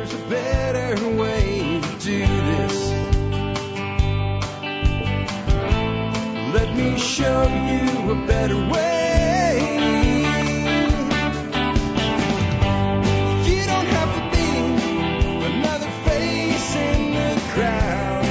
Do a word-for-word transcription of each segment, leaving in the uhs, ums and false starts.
there's a better way to do this. Let me show you a better way. You don't have to be another face in the crowd.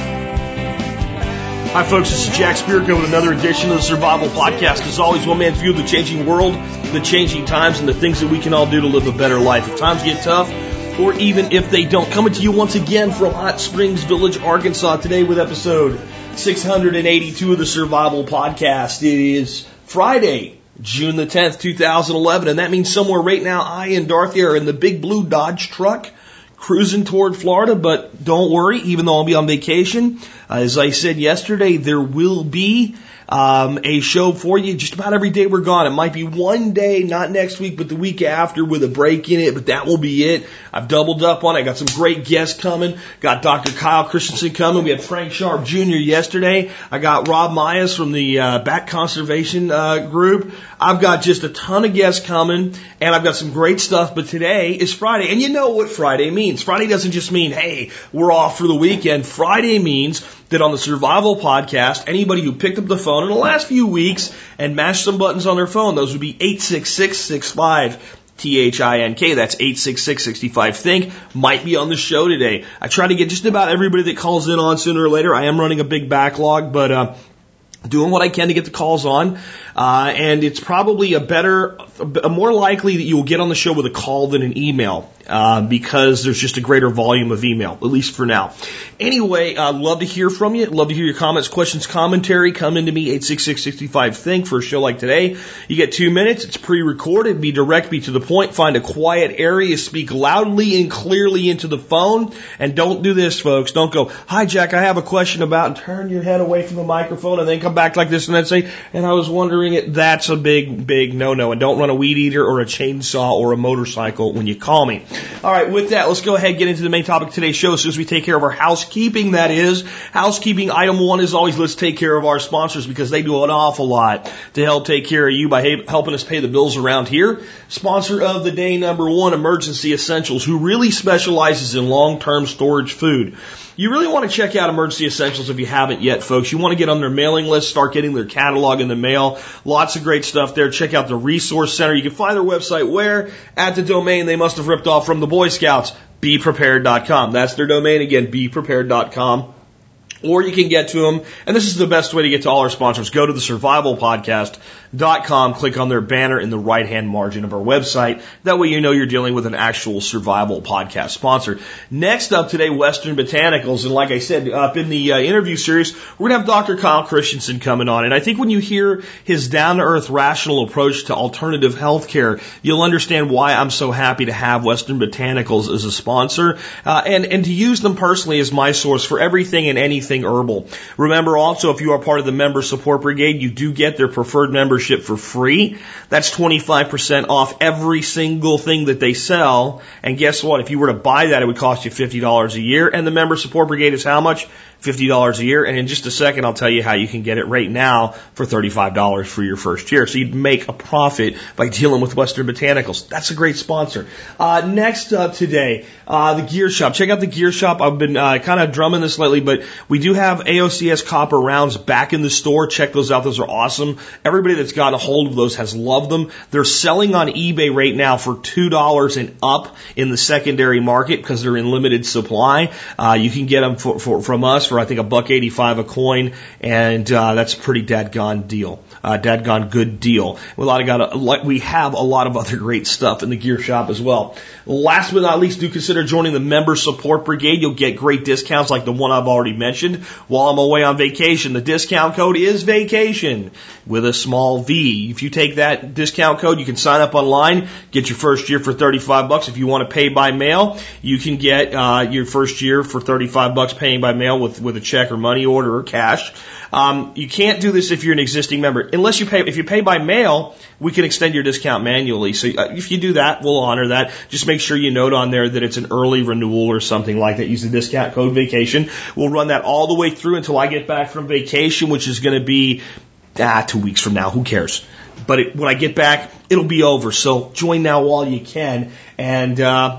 Hi folks, this is Jack Spirko with another edition of the Survival Podcast. As always, one man's view of the changing world, the changing times, and the things that we can all do to live a better life. If times get tough, or even if they don't. Coming to you once again from Hot Springs Village, Arkansas, today with episode six hundred eighty-two of the Survival Podcast. It is Friday, June the tenth, two thousand eleven, and that means somewhere right now I and Dorothy are in the big blue Dodge truck cruising toward Florida, but don't worry, even though I'll be on vacation, uh, as I said yesterday, there will be um, a show for you just about every day we're gone. It might be one day, not next week, but the week after with a break in it, but that will be it. I've doubled up on it. I got some great guests coming. Got Doctor Kyle Christensen coming. We had Frank Sharp Junior yesterday. I got Rob Myers from the uh, Bat Conservation uh, Group. I've got just a ton of guests coming, and I've got some great stuff, but today is Friday, and you know what Friday means. Friday doesn't just mean, hey, we're off for the weekend. Friday means that on the Survival Podcast, anybody who picked up the phone in the last few weeks and mashed some buttons on their phone, those would be eight six six, six five, T H I N K. That's eight six six, six five, think, might be on the show today. I try to get just about everybody that calls in on sooner or later. I am running a big backlog, but uh doing what I can to get the calls on. Uh, and it's probably a better, a more likely that you will get on the show with a call than an email, uh, because there's just a greater volume of email, at least for now. Anyway, I'd uh, love to hear from you. Love to hear your comments, questions, commentary. Come into me, eight six six, six five, think, for a show like today. You get two minutes. It's pre-recorded. Be direct, be to the point. Find a quiet area. Speak loudly and clearly into the phone. And don't do this, folks. Don't go, hi, Jack, I have a question about, and turn your head away from the microphone and then come back like this and then say, and I was wondering it. That's a big, big no-no. And don't run a weed eater or a chainsaw or a motorcycle when you call me. All right, with that, let's go ahead and get into the main topic of today's show as soon as we take care of our housekeeping, that is. Housekeeping item one is always let's take care of our sponsors because they do an awful lot to help take care of you by helping us pay the bills around here. Sponsor of the day number one, Emergency Essentials, who really specializes in long-term storage food. You really want to check out Emergency Essentials if you haven't yet, folks. You want to get on their mailing list, start getting their catalog in the mail. Lots of great stuff there. Check out the Resource Center. You can find their website where? At the domain they must have ripped off from the Boy Scouts, be prepared dot com. That's their domain again, be prepared dot com. Or you can get to them, and this is the best way to get to all our sponsors. Go to the survival podcast dot com, click on their banner in the right-hand margin of our website. That way you know you're dealing with an actual survival podcast sponsor. Next up today, Western Botanicals, and like I said, up in the uh, interview series, we're going to have Doctor Kyle Christensen coming on, and I think when you hear his down-to-earth, rational approach to alternative health care, you'll understand why I'm so happy to have Western Botanicals as a sponsor, uh, and, and to use them personally as my source for everything and anything herbal. Remember also, if you are part of the Member Support Brigade, you do get their preferred membership for free. That's twenty-five percent off every single thing that they sell. And guess what? If you were to buy that, it would cost you fifty dollars a year. And the Member Support Brigade is how much? fifty dollars a year. And in just a second, I'll tell you how you can get it right now for thirty-five dollars for your first year. So you'd make a profit by dealing with Western Botanicals. That's a great sponsor. Uh, next up today, uh, the Gear Shop. Check out the Gear Shop. I've been uh, kind of drumming this lately, but we do have A O C S copper rounds back in the store. Check those out. Those are awesome. Everybody that's gotten a hold of those has loved them. They're selling on eBay right now for two dollars and up in the secondary market because they're in limited supply. Uh, you can get them for, for, from us for, I think, a buck eighty-five a coin, and uh, that's a pretty dadgone deal. Uh, dadgone good deal. We, a lot of got a, we have a lot of other great stuff in the Gear Shop as well. Last but not least, do consider joining the Member Support Brigade. You'll get great discounts like the one I've already mentioned while I'm away on vacation. The discount code is vacation with a small V. If you take that discount code, you can sign up online, get your first year for thirty-five bucks. If you want to pay by mail, you can get uh, your first year for thirty-five bucks paying by mail with, with a check or money order or cash. Um, you can't do this if you're an existing member. Unless you pay, if you pay by mail, we can extend your discount manually. So uh, if you do that, we'll honor that. Just make sure you note on there that it's an early renewal or something like that. Use the discount code vacation. We'll run that all the way through until I get back from vacation, which is going to be ah, two weeks from now. Who cares? But it, when I get back, it'll be over. So join now while you can. And, uh,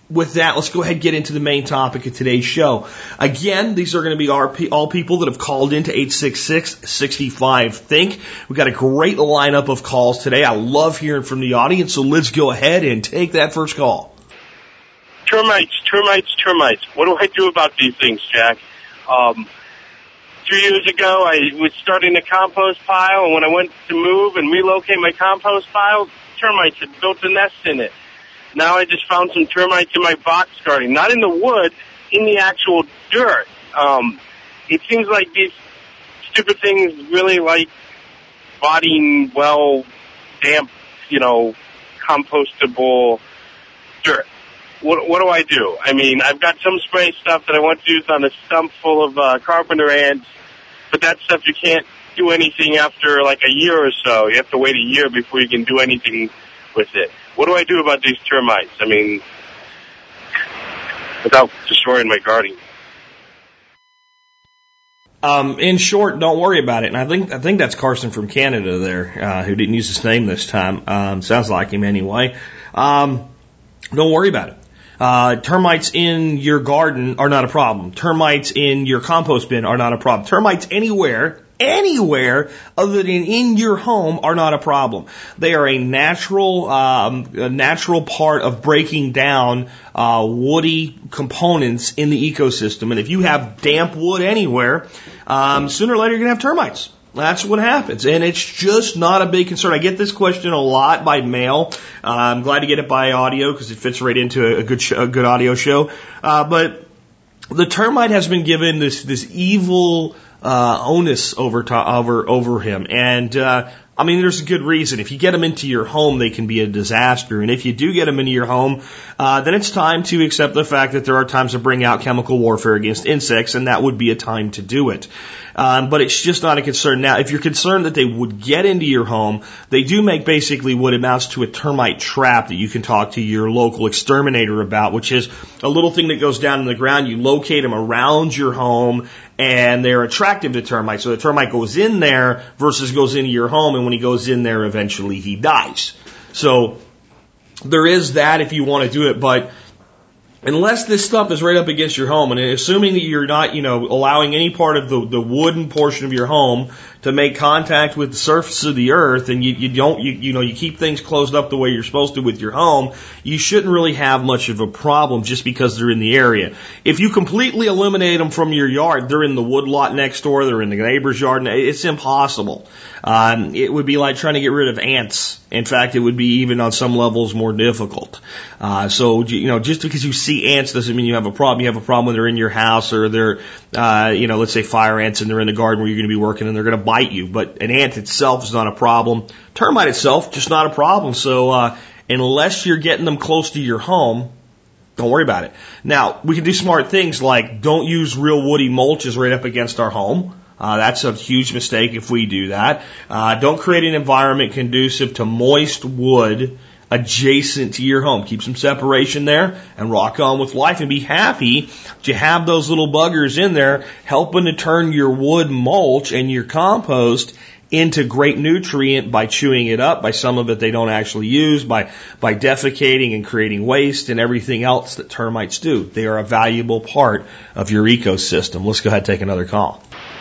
with that, let's go ahead and get into the main topic of today's show. Again, these are going to be our, all people that have called into eight six six, six five, think. We've got a great lineup of calls today. I love hearing from the audience, so let's go ahead and take that first call. Termites, termites, termites. What do I do about these things, Jack? Um, two years ago, I was starting a compost pile, and when I went to move and relocate my compost pile, termites had built a nest in it. Now I just found some termites in my box garden, not in the wood, in the actual dirt. Um, it seems like these stupid things really like bodying well, damp, you know, compostable dirt. What, what do I do? I mean, I've got some spray stuff that I want to use on a stump full of uh, carpenter ants, but that stuff you can't do anything after like a year or so. You have to wait a year before you can do anything with it. What do I do about these termites? I mean, without destroying my garden. Um, in short, don't worry about it. And I think I think that's Carson from Canada there, uh, who didn't use his name this time. Um, sounds like him anyway. Um, don't worry about it. Uh, termites in your garden are not a problem. Termites in your compost bin are not a problem. Termites anywhere, anywhere other than in your home are not a problem. They are a natural, um, a natural part of breaking down uh, woody components in the ecosystem. And if you have damp wood anywhere, um, sooner or later you're going to have termites. That's what happens, and it's just not a big concern. I get this question a lot by mail. Uh, I'm glad to get it by audio because it fits right into a good sh- a good audio show. Uh, but the termite has been given this this evil uh, onus over to, over over him, and uh, I mean, there's a good reason. If you get them into your home, they can be a disaster. And if you do get them into your home, uh, then it's time to accept the fact that there are times to bring out chemical warfare against insects, and that would be a time to do it. Um, but it's just not a concern. Now, if you're concerned that they would get into your home, they do make basically what amounts to a termite trap that you can talk to your local exterminator about, which is a little thing that goes down in the ground. You locate them around your home, and they're attractive to termites. So the termite goes in there versus goes into your home, and when he goes in there, eventually he dies. So there is that if you want to do it, but unless this stuff is right up against your home, and assuming that you're not, you know, allowing any part of the, the wooden portion of your home to make contact with the surface of the earth, and you, you don't, you, you know, you keep things closed up the way you're supposed to with your home, you shouldn't really have much of a problem just because they're in the area. If you completely eliminate them from your yard, they're in the wood lot next door, they're in the neighbor's yard, it's impossible. Um, it would be like trying to get rid of ants. In fact, it would be even on some levels more difficult. Uh, so, you know, just because you see ants doesn't mean you have a problem. You have a problem when they're in your house or they're, uh, you know, let's say fire ants and they're in the garden where you're going to be working and they're going to bite you. But an ant itself is not a problem. Termite itself, just not a problem. So, uh, unless you're getting them close to your home, don't worry about it. Now, we can do smart things like don't use real woody mulches right up against our home. Uh, that's a huge mistake if we do that. Uh, don't create an environment conducive to moist wood adjacent to your home. Keep some separation there and rock on with life and be happy to have those little buggers in there helping to turn your wood mulch and your compost into great nutrient by chewing it up, by some of it they don't actually use, by, by defecating and creating waste and everything else that termites do. They are a valuable part of your ecosystem. Let's go ahead and take another call.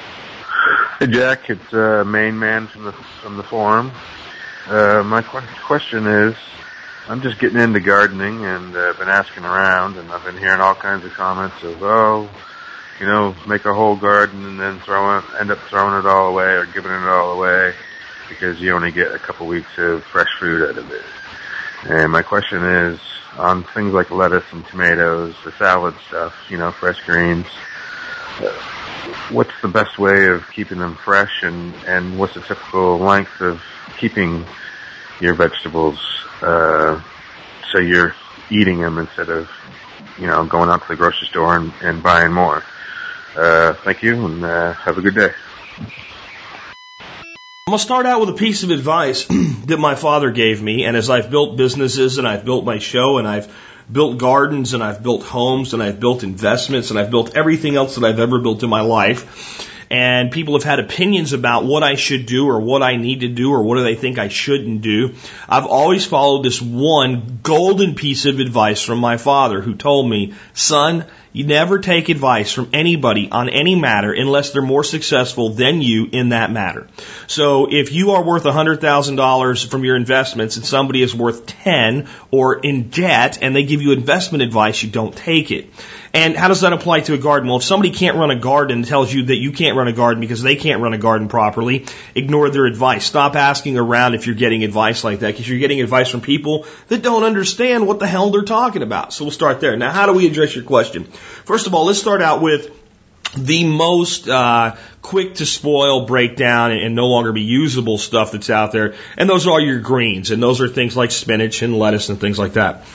Hey Jack, it's uh, Main Man from the from the forum. Uh, my qu- question is, I'm just getting into gardening and uh, been asking around, and I've been hearing all kinds of comments of, oh, you know, make a whole garden and then throw it, end up throwing it all away or giving it all away because you only get a couple weeks of fresh food out of it. And my question is, on things like lettuce and tomatoes, the salad stuff, you know, fresh greens. Uh, What's the best way of keeping them fresh, and, and what's the typical length of keeping your vegetables uh, so you're eating them instead of, you know, going out to the grocery store and, and buying more? Uh, thank you, and uh, have a good day. I'm going to start out with a piece of advice that my father gave me, and as I've built businesses and I've built my show and I've built gardens and I've built homes and I've built investments and I've built everything else that I've ever built in my life, and people have had opinions about what I should do or what I need to do or what do they think I shouldn't do, I've always followed this one golden piece of advice from my father, who told me, son, you never take advice from anybody on any matter unless they're more successful than you in that matter. So if you are worth one hundred thousand dollars from your investments and somebody is worth ten or in debt and they give you investment advice, you don't take it. And how does that apply to a garden? Well, if somebody can't run a garden and tells you that you can't run a garden because they can't run a garden properly, ignore their advice. Stop asking around if you're getting advice like that, because you're getting advice from people that don't understand what the hell they're talking about. So we'll start there. Now, how do we address your question? First of all, let's start out with the most uh quick to spoil, break down, and, and no longer be usable stuff that's out there. And those are your greens. And those are things like spinach and lettuce and things like that.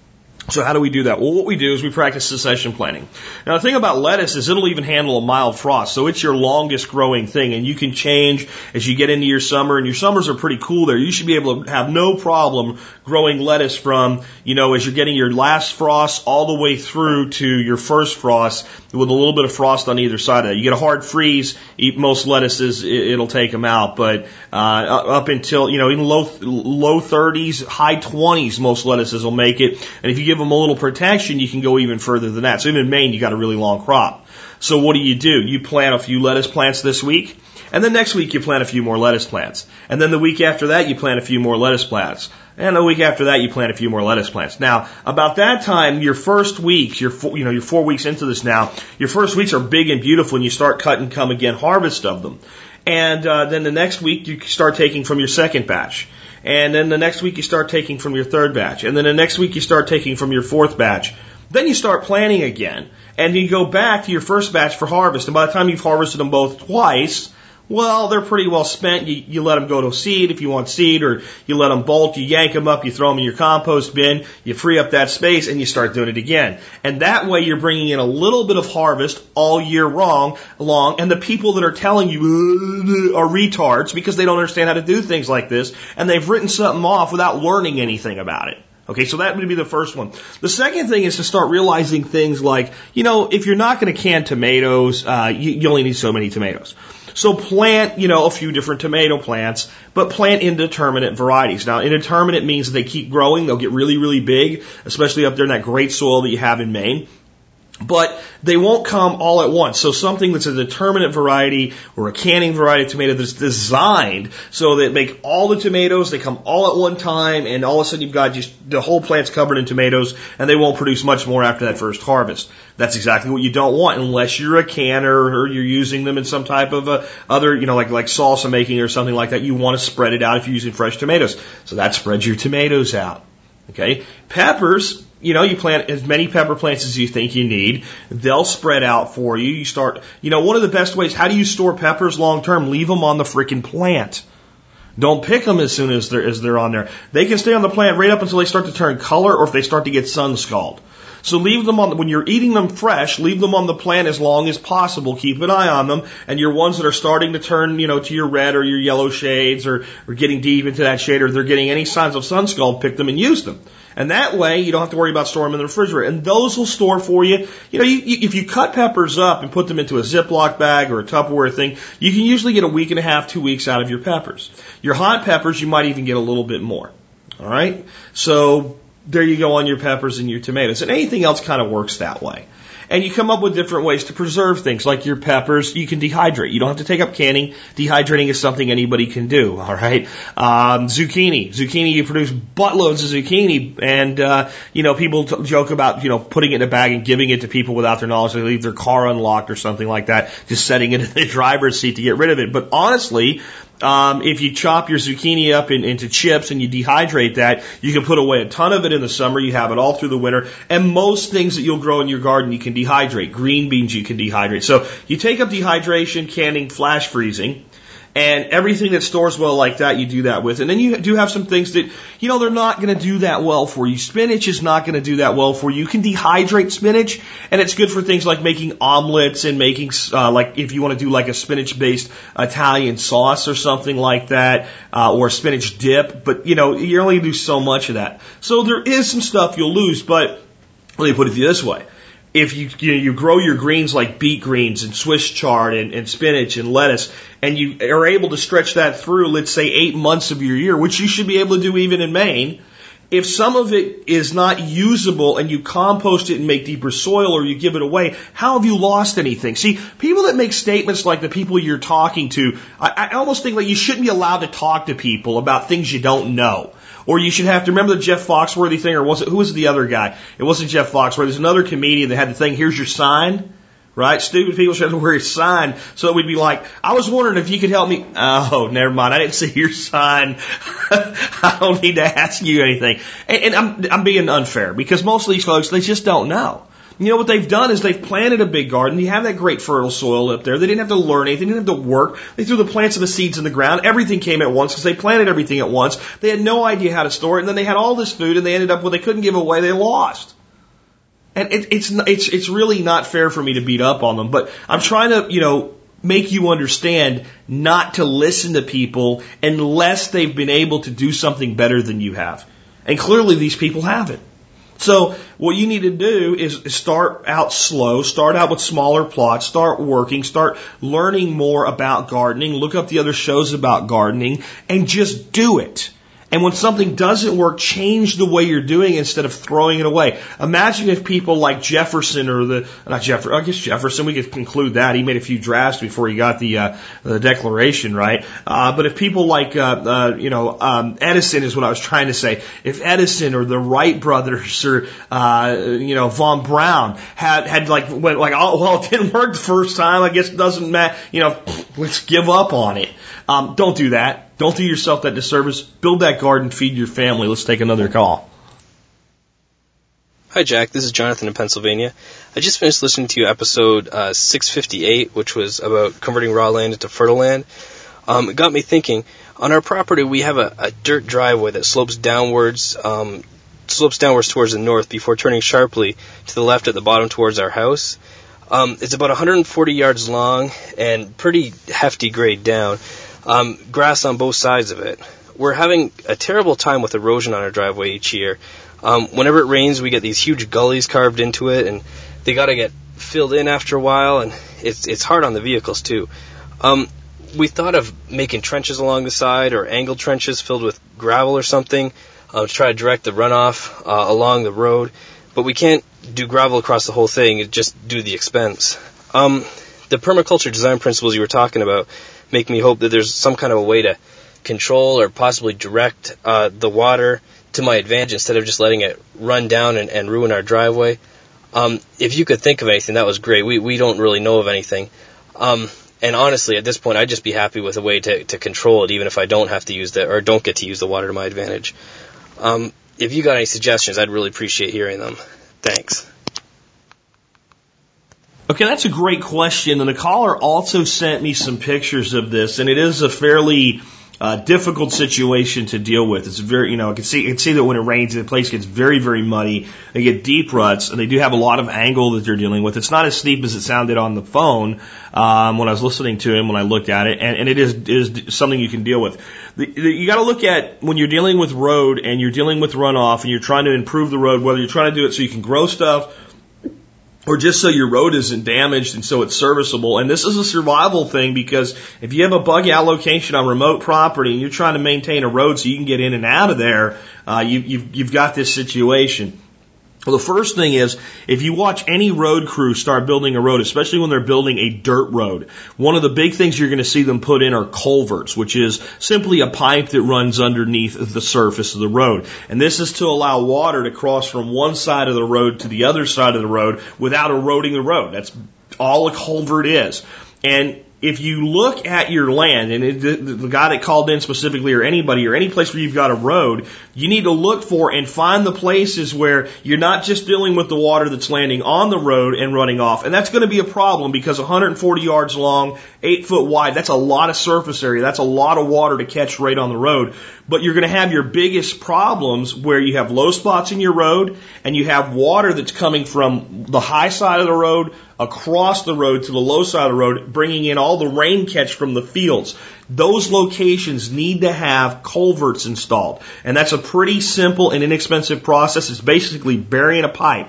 So how do we do that? Well, what we do is we practice succession planting. Now, the thing about lettuce is it'll even handle a mild frost, so it's your longest growing thing, and you can change as you get into your summer, and your summers are pretty cool there. You should be able to have no problem growing lettuce from, you know, as you're getting your last frost all the way through to your first frost with a little bit of frost on either side of that. You get a hard freeze, eat most lettuces, it'll take them out, but uh up until, you know, even low low thirties, high twenties, most lettuces will make it, and if you give them a little protection, you can go even further than that. So even in Maine, you got a really long crop. So what do you do? You plant a few lettuce plants this week, and then next week you plant a few more lettuce plants. And then the week after that, you plant a few more lettuce plants. And the week after that, you plant a few more lettuce plants. Now, about that time, your first weeks, you're, you know, you're four weeks into this now, your first weeks are big and beautiful, and you start cut and come again harvest of them. And uh, then the next week, you start taking from your second batch. And then the next week you start taking from your third batch. And then the next week you start taking from your fourth batch. Then you start planting again. And you go back to your first batch for harvest. And by the time you've harvested them both twice, well, they're pretty well spent. You, you let them go to seed if you want seed, or you let them bolt, you yank them up, you throw them in your compost bin, you free up that space, and you start doing it again. And that way you're bringing in a little bit of harvest all year long, long, and the people that are telling you are retards because they don't understand how to do things like this, and they've written something off without learning anything about it. Okay, so that would be the first one. The second thing is to start realizing things like, you know, if you're not going to can tomatoes, uh, you, you only need so many tomatoes. So plant, you know, a few different tomato plants, but plant indeterminate varieties. Now, indeterminate means that they keep growing. They'll get really, really big, especially up there in that great soil that you have in Maine. But they won't come all at once. So something that's a determinate variety or a canning variety of tomato that's designed so that make all the tomatoes, they come all at one time, and all of a sudden you've got just the whole plant's covered in tomatoes, and they won't produce much more after that first harvest. That's exactly what you don't want unless you're a canner or you're using them in some type of a other, you know, like, like salsa making or something like that. You want to spread it out if you're using fresh tomatoes. So that spreads your tomatoes out. Okay? Peppers, you know, you plant as many pepper plants as you think you need. They'll spread out for you. You start, you know, one of the best ways, how do you store peppers long term? Leave them on the frickin' plant. Don't pick them as soon as they're, as they're on there. They can stay on the plant right up until they start to turn color or if they start to get sun scald. So leave them on, when you're eating them fresh, leave them on the plant as long as possible. Keep an eye on them. And your ones that are starting to turn, you know, to your red or your yellow shades or, or getting deep into that shade or they're getting any signs of sun scald, pick them and use them. And that way, you don't have to worry about storing them in the refrigerator. And those will store for you. You know, you, you, if you cut peppers up and put them into a Ziploc bag or a Tupperware thing, you can usually get a week and a half, two weeks out of your peppers. Your hot peppers, you might even get a little bit more. All right? So there you go on your peppers and your tomatoes. And anything else kind of works that way. And you come up with different ways to preserve things, like your peppers. You can dehydrate. You don't have to take up canning. Dehydrating is something anybody can do, all right? Um, zucchini. Zucchini, you produce buttloads of zucchini, and, uh, you know, people t- joke about, you know, putting it in a bag and giving it to people without their knowledge. They leave their car unlocked or something like that, just setting it in the driver's seat to get rid of it. But honestly, Um, if you chop your zucchini up in, into chips and you dehydrate that, you can put away a ton of it in the summer. You have it all through the winter. And most things that you'll grow in your garden, you can dehydrate. Green beans, you can dehydrate. So you take up dehydration, canning, flash freezing, and everything that stores well like that, you do that with. And then you do have some things that, you know, they're not going to do that well for you. Spinach is not going to do that well for you. You can dehydrate spinach, and it's good for things like making omelets and making, uh, like if you want to do like a spinach-based Italian sauce or something like that, uh, or a spinach dip. But, you know, you only do so much of that. So there is some stuff you'll lose, but let me put it this way. if you, you know, you grow your greens like beet greens and Swiss chard and, and spinach and lettuce, and you are able to stretch that through, let's say, eight months of your year, which you should be able to do even in Maine, if some of it is not usable and you compost it and make deeper soil or you give it away, how have you lost anything? See, people that make statements like the people you're talking to, I, I almost think like you shouldn't be allowed to talk to people about things you don't know. Or you should have to remember the Jeff Foxworthy thing, or was it, who was the other guy? It wasn't Jeff Foxworthy. There's another comedian that had the thing, here's your sign. Right? Stupid people should have to wear a sign so that we'd be like, I was wondering if you could help me. Oh, never mind. I didn't see your sign. I don't need to ask you anything. And, and I'm, I'm being unfair because most of these folks, they just don't know. You know what they've done is they've planted a big garden. You have that great fertile soil up there. They didn't have to learn anything. They didn't have to work. They threw the plants and the seeds in the ground. Everything came at once because they planted everything at once. They had no idea how to store it. And then they had all this food and they ended up with, they couldn't give away. They lost. And it, it's it's it's really not fair for me to beat up on them, but I'm trying to, you know, make you understand not to listen to people unless they've been able to do something better than you have. And clearly these people haven't. So what you need to do is start out slow, start out with smaller plots, start working, start learning more about gardening, look up the other shows about gardening, and just do it. And when something doesn't work, change the way you're doing it instead of throwing it away. Imagine if people like Jefferson or the, not Jefferson, I guess Jefferson, we could conclude that. He made a few drafts before he got the, uh, the Declaration, right? Uh, but if people like, uh, uh, you know, um, Edison is what I was trying to say. If Edison or the Wright brothers or, uh, you know, von Braun had, had like, went like, oh, well, it didn't work the first time. I guess it doesn't matter. You know, let's give up on it. Um, don't do that. Don't do yourself that disservice. Build that garden, feed your family. Let's take another call. Hi, Jack. This is Jonathan in Pennsylvania. I just finished listening to episode uh, six fifty-eight, which was about converting raw land into fertile land. Um, it got me thinking. On our property, we have a, a dirt driveway that slopes downwards, um, slopes downwards towards the north before turning sharply to the left at the bottom towards our house. Um, it's about one hundred forty yards long and pretty hefty grade down. Um, grass on both sides of it. We're having a terrible time with erosion on our driveway each year. Um, whenever it rains, we get these huge gullies carved into it, and they got to get filled in after a while, and it's it's hard on the vehicles too. Um, we thought of making trenches along the side or angled trenches filled with gravel or something uh, to try to direct the runoff uh, along the road, but we can't do gravel across the whole thing, just due to the expense. Um, the permaculture design principles you were talking about make me hope that there's some kind of a way to control or possibly direct uh, the water to my advantage instead of just letting it run down and, and ruin our driveway. Um, if you could think of anything, that was great. We we don't really know of anything. Um, and honestly, at this point, I'd just be happy with a way to, to control it, even if I don't have to use the, or don't get to use the water to my advantage. Um, if you got any suggestions, I'd really appreciate hearing them. Thanks. Okay, that's a great question, and the caller also sent me some pictures of this, and it is a fairly uh, difficult situation to deal with. It's very, you know, I can see, I can see that when it rains, the place gets very, very muddy. They get deep ruts, and they do have a lot of angle that they're dealing with. It's not as steep as it sounded on the phone um, when I was listening to him when I looked at it, and, and it is it is something you can deal with. The, the, you got to look at when you're dealing with road and you're dealing with runoff, and you're trying to improve the road, whether you're trying to do it so you can grow stuff, or just so your road isn't damaged and so it's serviceable. And this is a survival thing because if you have a bug out location on remote property and you're trying to maintain a road so you can get in and out of there, uh, you, you've, you've got this situation. Well, the first thing is, if you watch any road crew start building a road, especially when they're building a dirt road, one of the big things you're going to see them put in are culverts, which is simply a pipe that runs underneath the surface of the road. And this is to allow water to cross from one side of the road to the other side of the road without eroding the road. That's all a culvert is. And if you look at your land, and it, the, the guy that called in specifically, or anybody, or any place where you've got a road, you need to look for and find the places where you're not just dealing with the water that's landing on the road and running off. And that's going to be a problem because one hundred forty yards long, eight foot wide, that's a lot of surface area. That's a lot of water to catch right on the road. But you're going to have your biggest problems where you have low spots in your road and you have water that's coming from the high side of the road across the road to the low side of the road, bringing in all the rain catch from the fields. Those locations need to have culverts installed. And that's a pretty simple and inexpensive process. It's basically burying a pipe.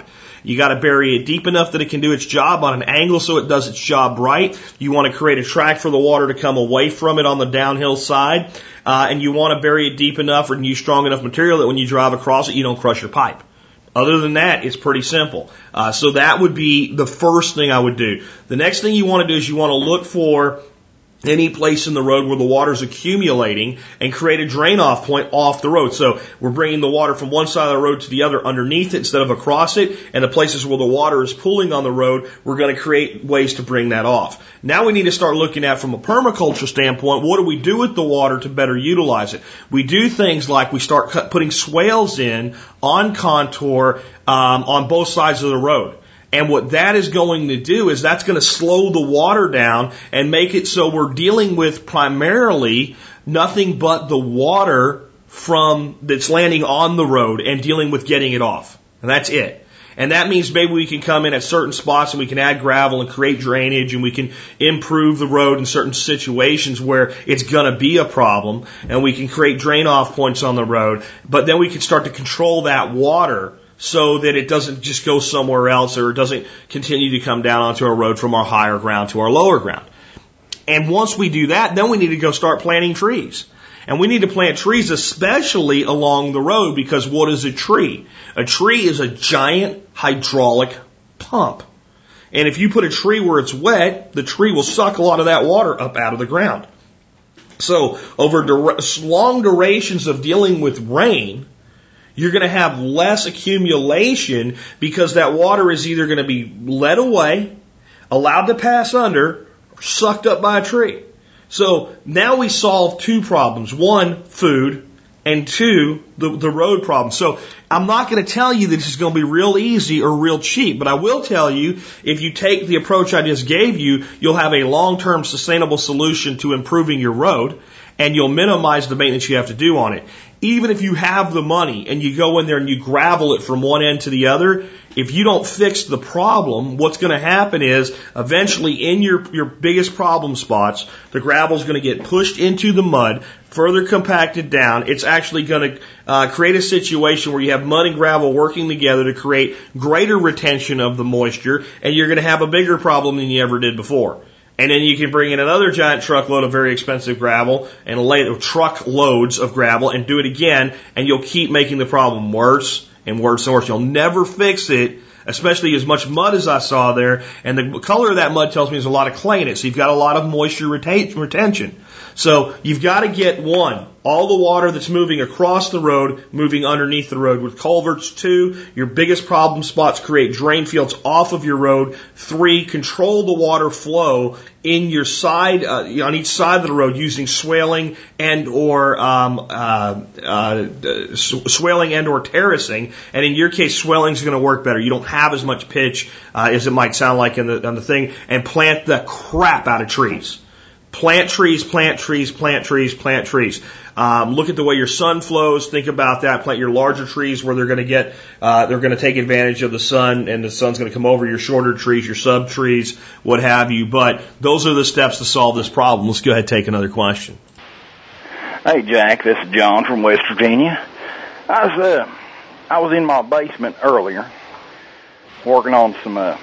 You got to bury it deep enough that it can do its job on an angle so it does its job right. You want to create a track for the water to come away from it on the downhill side. Uh, and you want to bury it deep enough and use strong enough material that when you drive across it, you don't crush your pipe. Other than that, it's pretty simple. Uh, so that would be the first thing I would do. The next thing you want to do is you want to look for any place in the road where the water's accumulating and create a drain off point off the road. So we're bringing the water from one side of the road to the other underneath it instead of across it. And the places where the water is pooling on the road, we're going to create ways to bring that off. Now we need to start looking at, from a permaculture standpoint, what do we do with the water to better utilize it? We do things like we start cut, putting swales in on contour um, on both sides of the road. And what that is going to do is that's going to slow the water down and make it so we're dealing with primarily nothing but the water from that's landing on the road and dealing with getting it off. And that's it. And that means maybe we can come in at certain spots and we can add gravel and create drainage and we can improve the road in certain situations where it's going to be a problem, and we can create drain off points on the road. But then we can start to control that water so that it doesn't just go somewhere else, or it doesn't continue to come down onto our road from our higher ground to our lower ground. And once we do that, then we need to go start planting trees. And we need to plant trees especially along the road, because what is a tree? A tree is a giant hydraulic pump. And if you put a tree where it's wet, the tree will suck a lot of that water up out of the ground. So over dur- long durations of dealing with rain, you're going to have less accumulation because that water is either going to be led away, allowed to pass under, or sucked up by a tree. So now we solve two problems. One, food, and two, the, the road problem. So I'm not going to tell you that this is going to be real easy or real cheap, but I will tell you, if you take the approach I just gave you, you'll have a long-term sustainable solution to improving your road, and you'll minimize the maintenance you have to do on it. Even if you have the money and you go in there and you gravel it from one end to the other, if you don't fix the problem, what's going to happen is eventually in your, your biggest problem spots, the gravel is going to get pushed into the mud, further compacted down. It's actually going to uh, create a situation where you have mud and gravel working together to create greater retention of the moisture, and you're going to have a bigger problem than you ever did before. And then you can bring in another giant truckload of very expensive gravel and lay truckloads of gravel and do it again, and you'll keep making the problem worse and worse and worse. You'll never fix it, especially as much mud as I saw there. And the color of that mud tells me there's a lot of clay in it, so you've got a lot of moisture retention. So you've got to get, one, all the water that's moving across the road, moving underneath the road with culverts. Two, your biggest problem spots, create drain fields off of your road. Three, control the water flow in your side, uh, on each side of the road using swaling and or um, uh, uh, swaling and or terracing. And in your case, swelling is going to work better. You don't have as much pitch uh, as it might sound like in the, on the thing. And plant the crap out of trees. Plant trees, plant trees, plant trees, plant trees. Um, look at the way your sun flows. Think about that. Plant your larger trees where they're going to get, uh, they're going to take advantage of the sun, and the sun's going to come over your shorter trees, your sub trees, what have you. But those are the steps to solve this problem. Let's go ahead and take another question. Hey, Jack, this is John from West Virginia. I was, uh, I was in my basement earlier working on some, uh,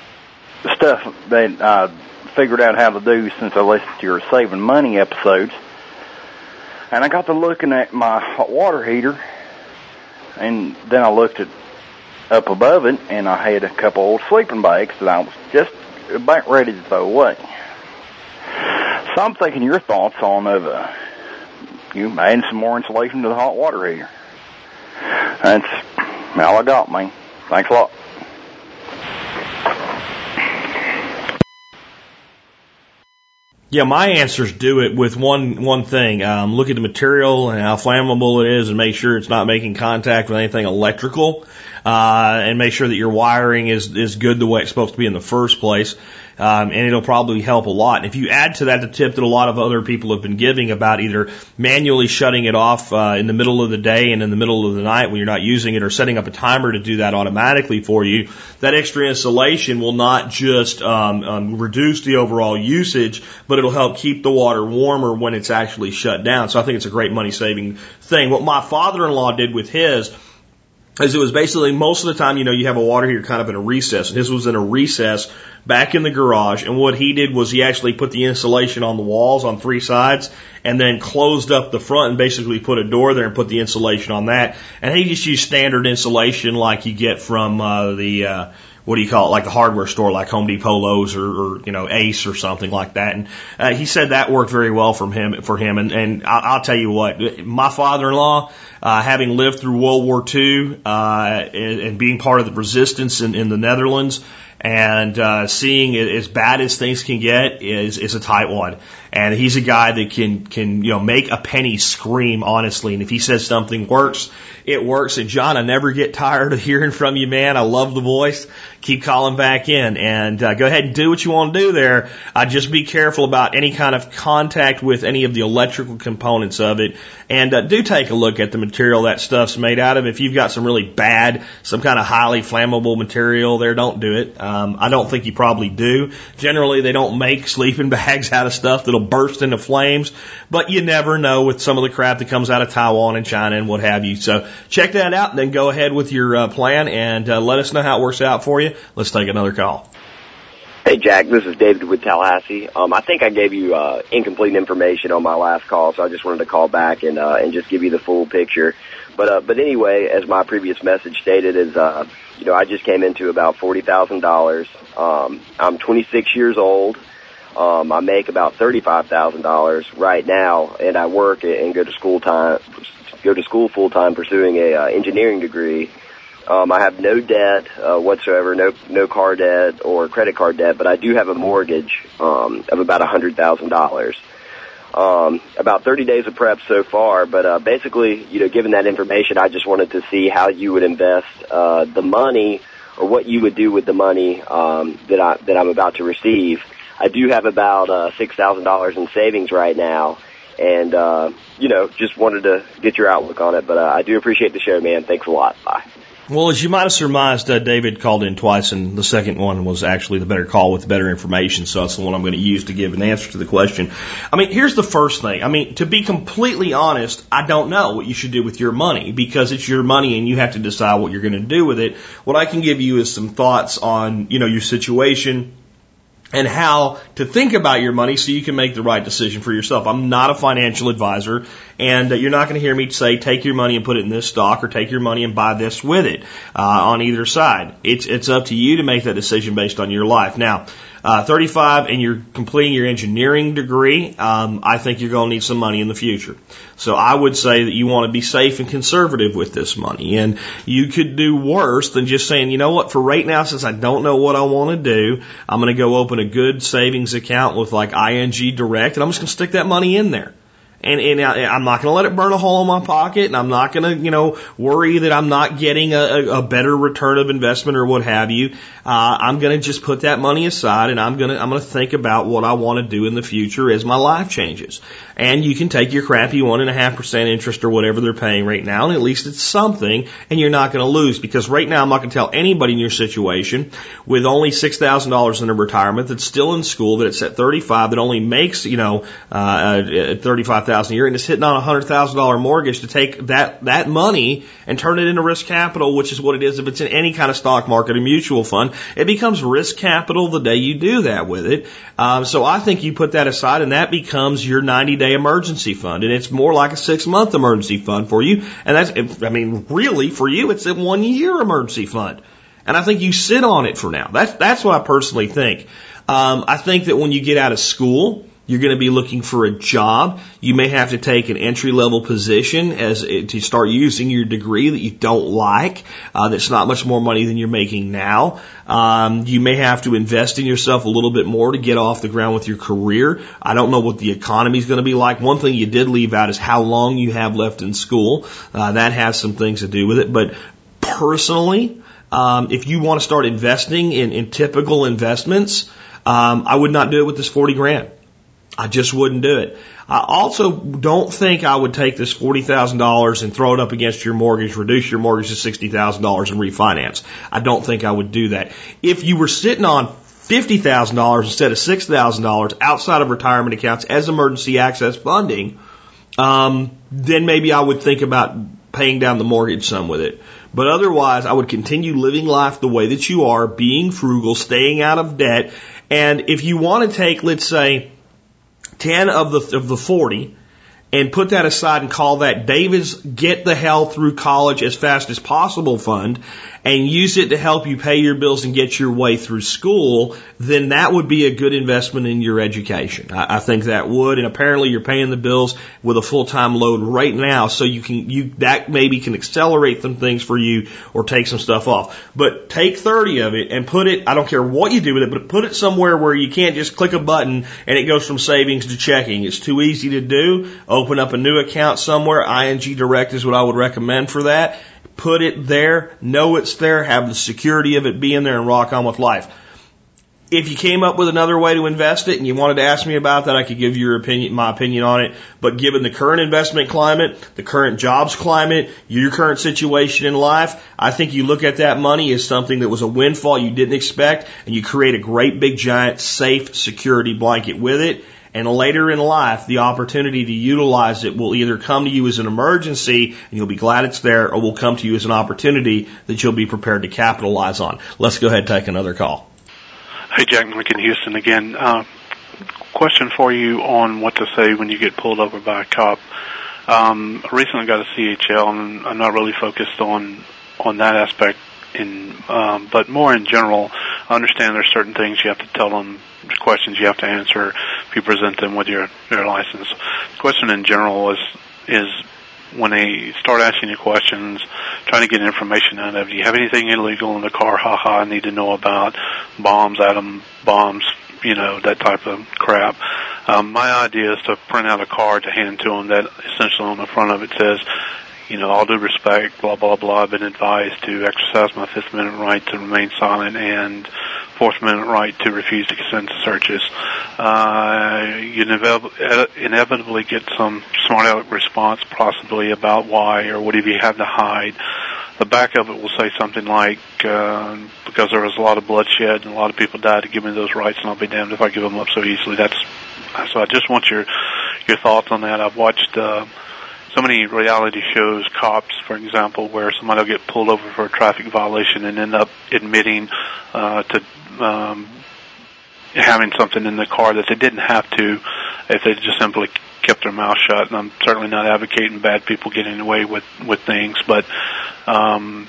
stuff that, uh, figured out how to do since I listened to your Saving Money episodes. And I got to looking at my hot water heater, and then I looked at up above it, and I had a couple old sleeping bags that I was just about ready to throw away. So I'm thinking your thoughts on of uh, you adding some more insulation to the hot water heater. That's all I got, man. Thanks a lot. Yeah, my answers do it with one one thing. Um, look at the material and how flammable it is, and make sure it's not making contact with anything electrical, uh, and make sure that your wiring is is good the way it's supposed to be in the first place. Um, and it'll probably help a lot. If you add to that the tip that a lot of other people have been giving about either manually shutting it off uh, in the middle of the day and in the middle of the night when you're not using it, or setting up a timer to do that automatically for you, that extra insulation will not just um, um, reduce the overall usage, but it'll help keep the water warmer when it's actually shut down. So I think it's a great money-saving thing. What my father-in-law did with his, As it was basically most of the time, you know, you have a water heater kind of in a recess, and his was in a recess back in the garage. And what he did was he actually put the insulation on the walls on three sides and then closed up the front and basically put a door there and put the insulation on that. And he just used standard insulation like you get from uh, the, uh, what do you call it, like the hardware store, like Home Depot, Lowe's, or, or you know, Ace or something like that. And uh, he said that worked very well from him, for him. And, and I'll, I'll tell you what, my father-in-law, Uh, having lived through World War Two, uh, and, and being part of the resistance in, in the Netherlands, and uh, seeing it as bad as things can get is is a tight one. And he's a guy that can can you know make a penny scream honestly. And if he says something works, it works. And John, I never get tired of hearing from you, man. I love the voice. Keep calling back in, and uh, go ahead and do what you want to do there. Uh, just be careful about any kind of contact with any of the electrical components of it, and uh, do take a look at the material that stuff's made out of. If you've got some really bad, some kind of highly flammable material there, don't do it. Um, I don't think you probably do. Generally, they don't make sleeping bags out of stuff that'll burst into flames, but you never know with some of the crap that comes out of Taiwan and China and what have you. So check that out, and then go ahead with your uh, plan, and uh, let us know how it works out for you. Let's take another call. Hey, Jack, this is David with Tallahassee. Um, I think I gave you uh, incomplete information on my last call, so I just wanted to call back and uh, and just give you the full picture. But uh, but anyway, as my previous message stated, is uh, you know I just came into about forty thousand dollars. Um, I'm twenty-six years old. Um, I make about thirty-five thousand dollars right now, and I work and go to school time, go to school full time, pursuing a uh, engineering degree. Um, I have no debt uh, whatsoever, no no car debt or credit card debt, but I do have a mortgage um, of about one hundred thousand dollars. Um, about thirty days of prep so far, but uh, basically, you know, given that information, I just wanted to see how you would invest uh, the money, or what you would do with the money um, that I that I'm about to receive. I do have about uh, six thousand dollars in savings right now, and uh, you know, just wanted to get your outlook on it. But uh, I do appreciate the show, man. Thanks a lot. Bye. Well, as you might have surmised, uh, David called in twice, and the second one was actually the better call with better information, so that's the one I'm going to use to give an answer to the question. I mean, here's the first thing. I mean, to be completely honest, I don't know what you should do with your money, because it's your money and you have to decide what you're going to do with it. What I can give you is some thoughts on, you know, your situation and how to think about your money so you can make the right decision for yourself. I'm not a financial advisor, and uh, you're not going to hear me say take your money and put it in this stock, or take your money and buy this with it uh, on either side. It's it's up to you to make that decision based on your life. Now, uh, thirty-five and you're completing your engineering degree, um, I think you're going to need some money in the future. So I would say that you want to be safe and conservative with this money. And you could do worse than just saying, you know what, for right now, since I don't know what I want to do, I'm going to go open a good savings account with like I N G Direct, and I'm just going to stick that money in there. And, and I'm not going to let it burn a hole in my pocket, and I'm not going to, you know, worry that I'm not getting a, a better return of investment or what have you. Uh, I'm going to just put that money aside, and I'm going to, I'm going to think about what I want to do in the future as my life changes. And you can take your crappy one and a half percent interest or whatever they're paying right now, and at least it's something, and you're not going to lose, because right now I'm not going to tell anybody in your situation with only six thousand dollars in a retirement that's still in school, that it's at thirty-five, that only makes, you know, uh, thirty-five thousand a year, and is hitting on a hundred thousand dollar mortgage, to take that that money and turn it into risk capital, which is what it is if it's in any kind of stock market or mutual fund. It becomes risk capital the day you do that with it. Um, so I think you put that aside, and that becomes your ninety day emergency fund, and it's more like a six month emergency fund for you. And that's, I mean, really for you, it's a one year emergency fund. And I think you sit on it for now. That's that's what I personally think. Um, I think that when you get out of school, you're going to be looking for a job. You may have to take an entry-level position as to start using your degree that you don't like, uh, that's not much more money than you're making now. Um, you may have to invest in yourself a little bit more to get off the ground with your career. I don't know what the economy is going to be like. One thing you did leave out is how long you have left in school. Uh, that has some things to do with it. But personally, um, if you want to start investing in, in typical investments, um, I would not do it with this forty grand. I just wouldn't do it. I also don't think I would take this forty thousand dollars and throw it up against your mortgage, reduce your mortgage to sixty thousand dollars and refinance. I don't think I would do that. If you were sitting on fifty thousand dollars instead of six thousand dollars outside of retirement accounts as emergency access funding, um, then maybe I would think about paying down the mortgage some with it. But otherwise, I would continue living life the way that you are, being frugal, staying out of debt. And if you want to take, let's say, ten of the, of the forty and put that aside and call that David's Get the Hell Through College as Fast as Possible Fund, and use it to help you pay your bills and get your way through school, then that would be a good investment in your education. I, I think that would, and apparently you're paying the bills with a full-time load right now, so you can, you, that maybe can accelerate some things for you or take some stuff off. But take thirty of it and put it, I don't care what you do with it, but put it somewhere where you can't just click a button and it goes from savings to checking. It's too easy to do. Open up a new account somewhere. I N G Direct is what I would recommend for that. Put it there, know it's there, have the security of it being there, and rock on with life. If you came up with another way to invest it and you wanted to ask me about that, I could give you your opinion, my opinion on it. But given the current investment climate, the current jobs climate, your current situation in life, I think you look at that money as something that was a windfall you didn't expect, and you create a great big giant safe security blanket with it. And later in life, the opportunity to utilize it will either come to you as an emergency, and you'll be glad it's there, or will come to you as an opportunity that you'll be prepared to capitalize on. Let's go ahead and take another call. Hey, Jack, Mike in Houston again. Uh, question for you on what to say when you get pulled over by a cop. Um, I recently got a C H L, and I'm not really focused on on that aspect, in, um, but more in general. I understand there's certain things you have to tell them, questions you have to answer if you present them with your, your license. The question in general is is when they start asking you questions, trying to get information out of you. Do you have anything illegal in the car? Ha ha, I need to know about bombs, atom bombs, you know, that type of crap. Um, my idea is to print out a card to hand to them that essentially on the front of it says, you know, all due respect, blah, blah, blah, I've been advised to exercise my Fifth Amendment right to remain silent and Fourth Amendment right to refuse to consent to searches. Uh, you inevitably get some smart aleck response possibly about why or whatever you have to hide. The back of it will say something like, uh, because there was a lot of bloodshed and a lot of people died to give me those rights, and I'll be damned if I give them up so easily. That's, so I just want your, your thoughts on that. I've watched, uh, so many reality shows, cops, for example, where somebody will get pulled over for a traffic violation and end up admitting uh, to um, having something in the car that they didn't have to if they just simply kept their mouth shut. And I'm certainly not advocating bad people getting away with, with things, but um,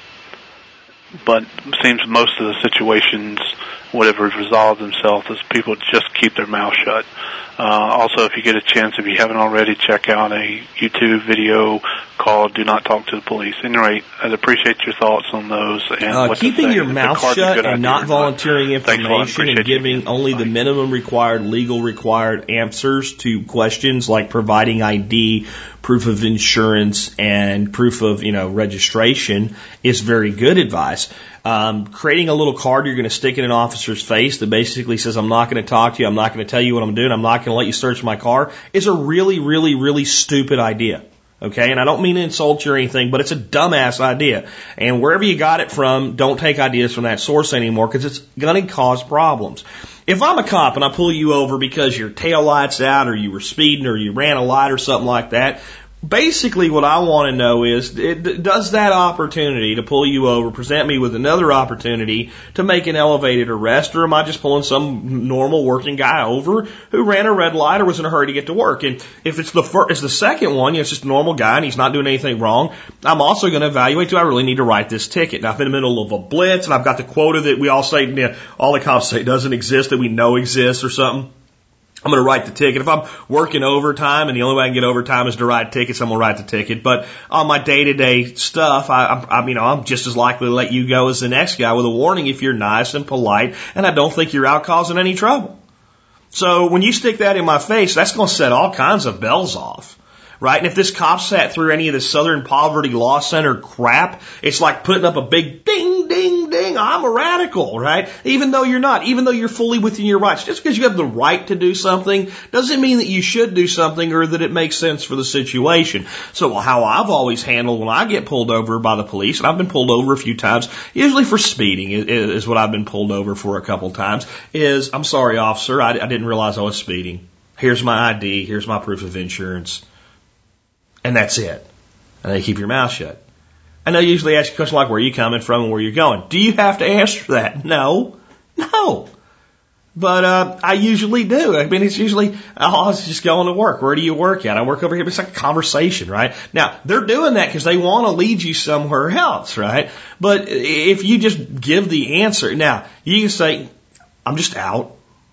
but it seems most of the situations would have resolved themselves as people just keep their mouth shut. Uh, also, if you get a chance, if you haven't already, check out a YouTube video called "Do Not Talk to the Police." Anyway, I'd appreciate your thoughts on those. And uh, what keeping your mouth shut and not volunteering information and giving only the minimum required, legal required answers to questions like providing I D, proof of insurance, and proof of, you know, registration is very good advice. Um, creating a little card you're going to stick in an officer's face that basically says, I'm not going to talk to you, I'm not going to tell you what I'm doing, I'm not going to let you search my car, is a really, really, really stupid idea. Okay, and I don't mean to insult you or anything, but it's a dumbass idea. And wherever you got it from, don't take ideas from that source anymore, because it's going to cause problems. If I'm a cop and I pull you over because your tail light's out, or you were speeding, or you ran a light or something like that, basically what I want to know is, it, does that opportunity to pull you over present me with another opportunity to make an elevated arrest, or am I just pulling some normal working guy over who ran a red light or was in a hurry to get to work? And if it's the first, it's the second one, you know, it's just a normal guy and he's not doing anything wrong, I'm also going to evaluate, do I really need to write this ticket? Now, if I'm in the middle of a blitz and I've got the quota that we all say, you know, all the cops say doesn't exist, that we know exists or something, I'm going to write the ticket. If I'm working overtime and the only way I can get overtime is to write tickets, I'm going to write the ticket. But on my day-to-day stuff, I, I'm, I'm, you know, I'm just as likely to let you go as the next guy with a warning if you're nice and polite and I don't think you're out causing any trouble. So when you stick that in my face, that's going to set all kinds of bells off. Right? And if this cop sat through any of the Southern Poverty Law Center crap, it's like putting up a big ding, ding, ding, I'm a radical, right? Even though you're not, even though you're fully within your rights. Just because you have the right to do something doesn't mean that you should do something or that it makes sense for the situation. So how I've always handled when I get pulled over by the police, and I've been pulled over a few times, usually for speeding is what I've been pulled over for a couple times, is, I'm sorry, officer, I, I didn't realize I was speeding. Here's my I D, here's my proof of insurance. And that's it. And then keep your mouth shut. And they'll usually ask you a question like, where are you coming from and where you're going? Do you have to answer that? No. No. But uh, I usually do. I mean, it's usually, oh, I was just going to work. Where do you work at? I work over here. It's like a conversation, right? Now, they're doing that because they want to lead you somewhere else, right? But if you just give the answer, now, you can say, I'm just out,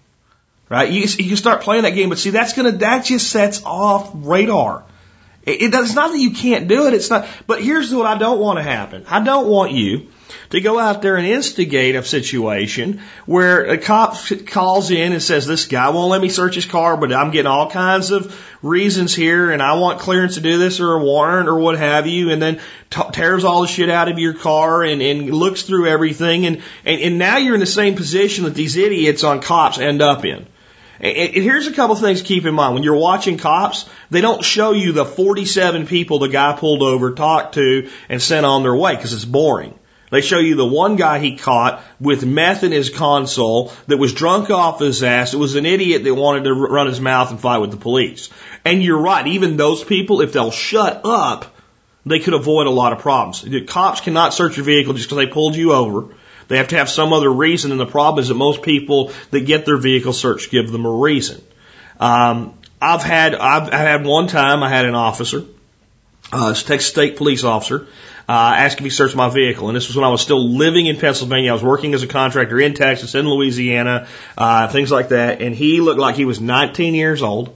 right? You, you can start playing that game, but see, that's going to, that just sets off radar. It, it, it's not that you can't do it. It's not, but here's what I don't want to happen. I don't want you to go out there and instigate a situation where a cop calls in and says, this guy won't let me search his car, but I'm getting all kinds of reasons here, and I want clearance to do this or a warrant or what have you, and then t- tears all the shit out of your car and, and looks through everything, and, and, and now you're in the same position that these idiots on cops end up in. And, and here's a couple things to keep in mind. When you're watching cops, they don't show you the forty-seven people the guy pulled over, talked to, and sent on their way because it's boring. They show you the one guy he caught with meth in his console that was drunk off his ass. It was an idiot that wanted to run his mouth and fight with the police. And you're right, even those people, if they'll shut up, they could avoid a lot of problems. The cops cannot search your vehicle just because they pulled you over. They have to have some other reason, and the problem is that most people that get their vehicle searched give them a reason. Um, I've had, I've, I had one time, I had an officer, uh, Texas State police officer, Uh, asked me to search my vehicle. And this was when I was still living in Pennsylvania. I was working as a contractor in Texas, in Louisiana, uh, things like that. And he looked like he was nineteen years old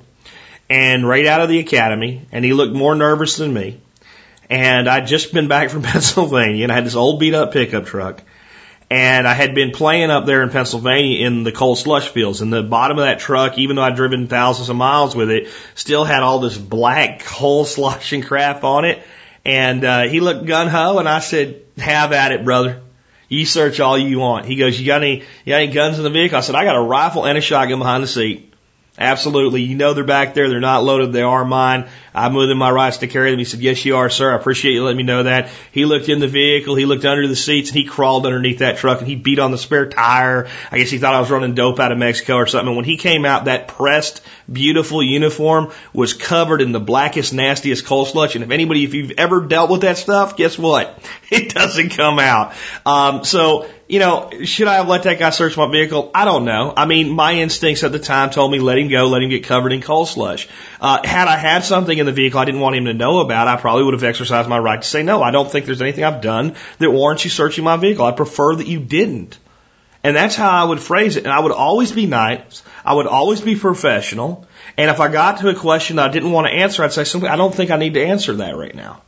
and right out of the academy. And he looked more nervous than me. And I'd just been back from Pennsylvania, and I had this old beat up pickup truck. And I had been playing up there in Pennsylvania in the coal slush fields. And the bottom of that truck, even though I'd driven thousands of miles with it, still had all this black coal slush and crap on it. And uh, he looked gun-ho, and I said, have at it, brother. You search all you want. He goes, you got any, you got any guns in the vehicle? I said, I got a rifle and a shotgun behind the seat. Absolutely. You know they're back there. They're not loaded. They are mine. I'm within my rights to carry them. He said, yes, you are, sir. I appreciate you letting me know that. He looked in the vehicle. He looked under the seats, and he crawled underneath that truck, and he beat on the spare tire. I guess he thought I was running dope out of Mexico or something. And when he came out, that pressed, beautiful uniform was covered in the blackest, nastiest coal sludge. And if anybody, if you've ever dealt with that stuff, guess what? It doesn't come out. Um, so, you know, should I have let that guy search my vehicle? I don't know. I mean, my instincts at the time told me let him go, let him get covered in coal slush. Uh, had I had something in the vehicle I didn't want him to know about, I probably would have exercised my right to say no. I don't think there's anything I've done that warrants you searching my vehicle. I prefer that you didn't. And that's how I would phrase it. And I would always be nice. I would always be professional. And if I got to a question that I didn't want to answer, I'd say simply, I don't think I need to answer that right now.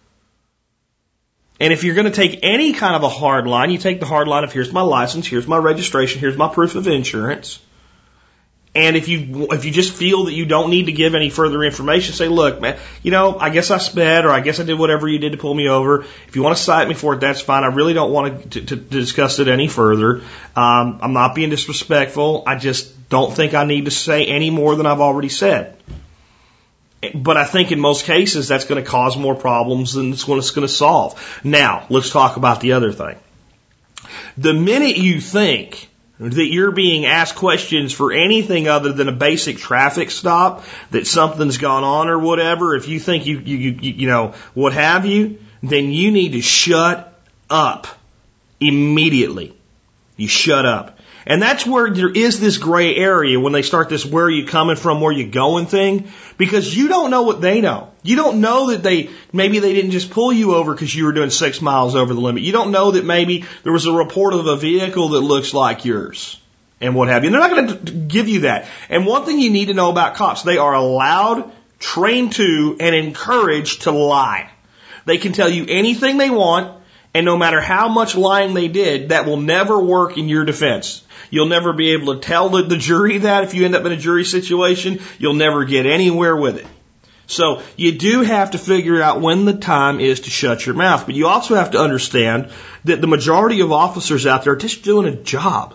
And if you're going to take any kind of a hard line, you take the hard line of here's my license, here's my registration, here's my proof of insurance. And if you if you just feel that you don't need to give any further information, say, look, man, you know, I guess I sped or I guess I did whatever you did to pull me over. If you want to cite me for it, that's fine. I really don't want to, to, to discuss it any further. Um, I'm not being disrespectful. I just don't think I need to say any more than I've already said. But I think in most cases that's going to cause more problems than it's going to solve. Now, let's talk about the other thing. The minute you think that you're being asked questions for anything other than a basic traffic stop, that something's gone on or whatever, if you think you, you, you, you know, what have you, then you need to shut up immediately. You shut up. And that's where there is this gray area when they start this where are you coming from, where you going thing, because you don't know what they know. You don't know that they, maybe they didn't just pull you over because you were doing six miles over the limit. You don't know that maybe there was a report of a vehicle that looks like yours and what have you. And they're not going to give you that. And one thing you need to know about cops, they are allowed, trained to, and encouraged to lie. They can tell you anything they want, and no matter how much lying they did, that will never work in your defense. You'll never be able to tell the, the jury that if you end up in a jury situation. You'll never get anywhere with it. So you do have to figure out when the time is to shut your mouth. But you also have to understand that the majority of officers out there are just doing a job.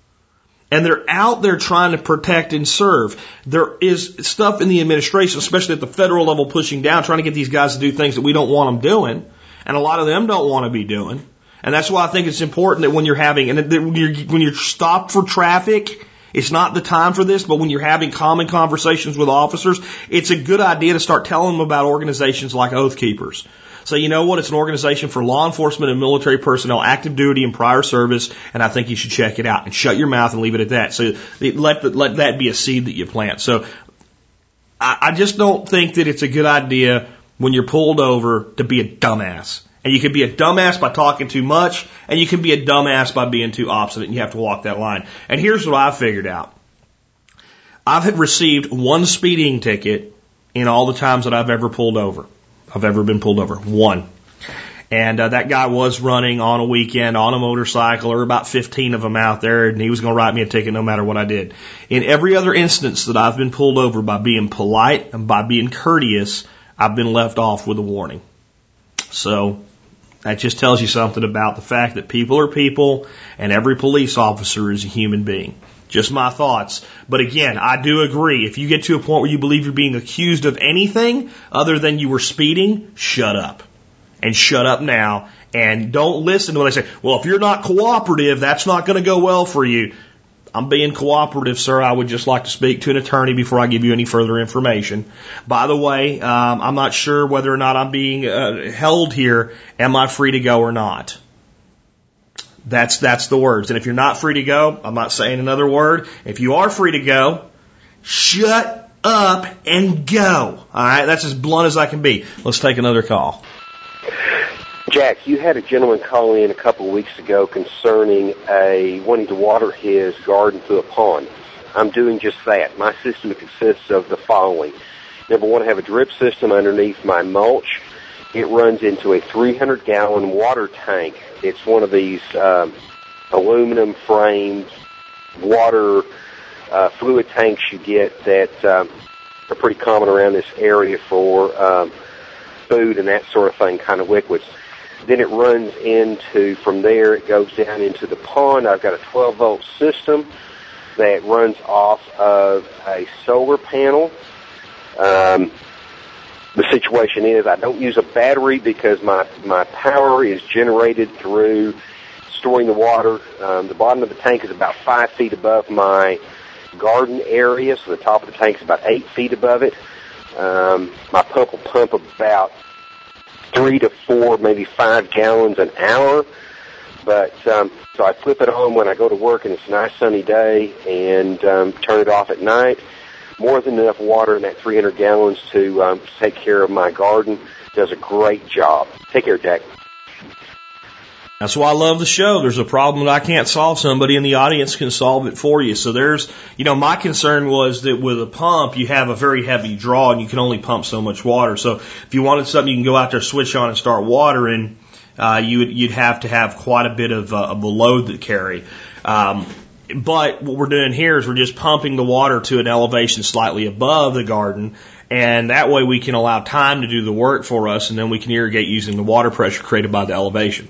And they're out there trying to protect and serve. There is stuff in the administration, especially at the federal level, pushing down, trying to get these guys to do things that we don't want them doing. And a lot of them don't want to be doing. And that's why I think it's important that when you're having, and that when you're, when you're stopped for traffic, it's not the time for this, but when you're having common conversations with officers, it's a good idea to start telling them about organizations like Oath Keepers. So you know what? It's an organization for law enforcement and military personnel, active duty and prior service, and I think you should check it out. And shut your mouth and leave it at that. So let the, let that be a seed that you plant. So I, I just don't think that it's a good idea when you're pulled over to be a dumbass. And you can be a dumbass by talking too much, and you can be a dumbass by being too obstinate, and you have to walk that line. And here's what I've figured out. I've received one speeding ticket in all the times that I've ever pulled over. I've ever been pulled over. One. And uh, that guy was running on a weekend on a motorcycle. There were about fifteen of them out there, and he was going to write me a ticket no matter what I did. In every other instance that I've been pulled over by being polite and by being courteous, I've been left off with a warning. So that just tells you something about the fact that people are people, and every police officer is a human being. Just my thoughts. But again, I do agree. If you get to a point where you believe you're being accused of anything other than you were speeding, shut up. And shut up now. And don't listen to what they say. Well, if you're not cooperative, that's not going to go well for you. I'm being cooperative, sir. I would just like to speak to an attorney before I give you any further information. By the way, um, I'm not sure whether or not I'm being uh, held here. Am I free to go or not? That's that's the words. And if you're not free to go, I'm not saying another word. If you are free to go, shut up and go. All right, that's as blunt as I can be. Let's take another call. Jack, you had a gentleman call in a couple of weeks ago concerning a wanting to water his garden through a pond. I'm doing just that. My system consists of the following. Number one, I have a drip system underneath my mulch. It runs into a three hundred gallon water tank. It's one of these um, aluminum framed water uh, fluid tanks you get that um, are pretty common around this area for um, food and that sort of thing, kind of liquids. Then it runs into, from there it goes down into the pond. I've got a twelve volt system that runs off of a solar panel. Um, the situation is I don't use a battery because my, my power is generated through storing the water. Um, the bottom of the tank is about five feet above my garden area, so the top of the tank is about eight feet above it. Um, my pump will pump about three to four, maybe five gallons an hour. But um, so I flip it on when I go to work and it's a nice sunny day, and um, turn it off at night. More than enough water in that three hundred gallons to um, take care of my garden. Does a great job. Take care, Jack. That's why I love the show. There's a problem that I can't solve. Somebody in the audience can solve it for you. So there's, you know, my concern was that with a pump, you have a very heavy draw and you can only pump so much water. So if you wanted something you can go out there, switch on and start watering, uh, you would, you'd have to have quite a bit of, uh, of a load to carry. Um, but what we're doing here is we're just pumping the water to an elevation slightly above the garden. And that way we can allow time to do the work for us, and then we can irrigate using the water pressure created by the elevation.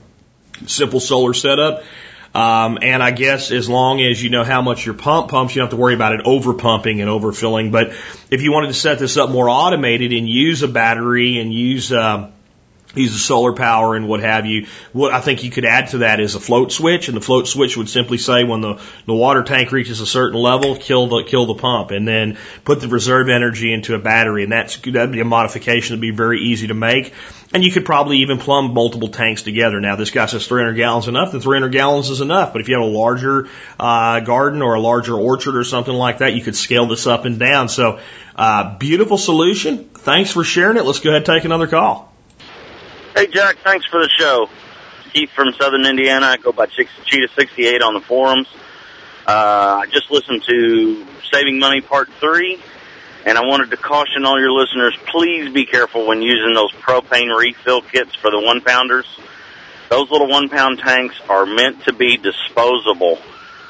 Simple solar setup. Um, and I guess as long as you know how much your pump pumps, you don't have to worry about it over pumping and overfilling. But if you wanted to set this up more automated and use a battery and use, um, use the solar power and what have you, what I think you could add to that is a float switch, and the float switch would simply say when the, the water tank reaches a certain level, kill the, kill the pump, and then put the reserve energy into a battery. And that's, that'd be a modification that'd be very easy to make. And you could probably even plumb multiple tanks together. Now, this guy says three hundred gallons enough, then three hundred gallons is enough. But if you have a larger uh, garden or a larger orchard or something like that, you could scale this up and down. So, uh, beautiful solution. Thanks for sharing it. Let's go ahead and take another call. Hey, Jack, thanks for the show. Keith from Southern Indiana. I go by Cheetah sixty-eight on the forums. Uh, I just listened to Saving Money Part three. And I wanted to caution all your listeners, please be careful when using those propane refill kits for the one-pounders. Those little one-pound tanks are meant to be disposable.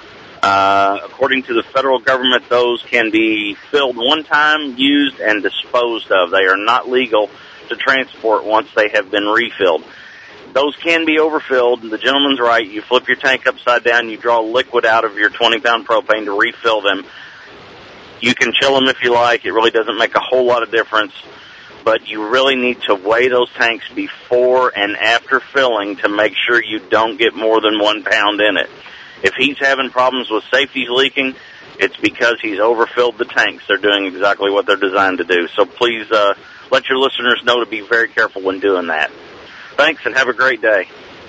Uh, according to the federal government, those can be filled one time, used, and disposed of. They are not legal to transport once they have been refilled. Those can be overfilled. The gentleman's right. You flip your tank upside down, you draw liquid out of your twenty-pound propane to refill them. You can chill them if you like. It really doesn't make a whole lot of difference. But you really need to weigh those tanks before and after filling to make sure you don't get more than one pound in it. If he's having problems with safety leaking, it's because he's overfilled the tanks. They're doing exactly what they're designed to do. So please uh, let your listeners know to be very careful when doing that. Thanks, and have a great day.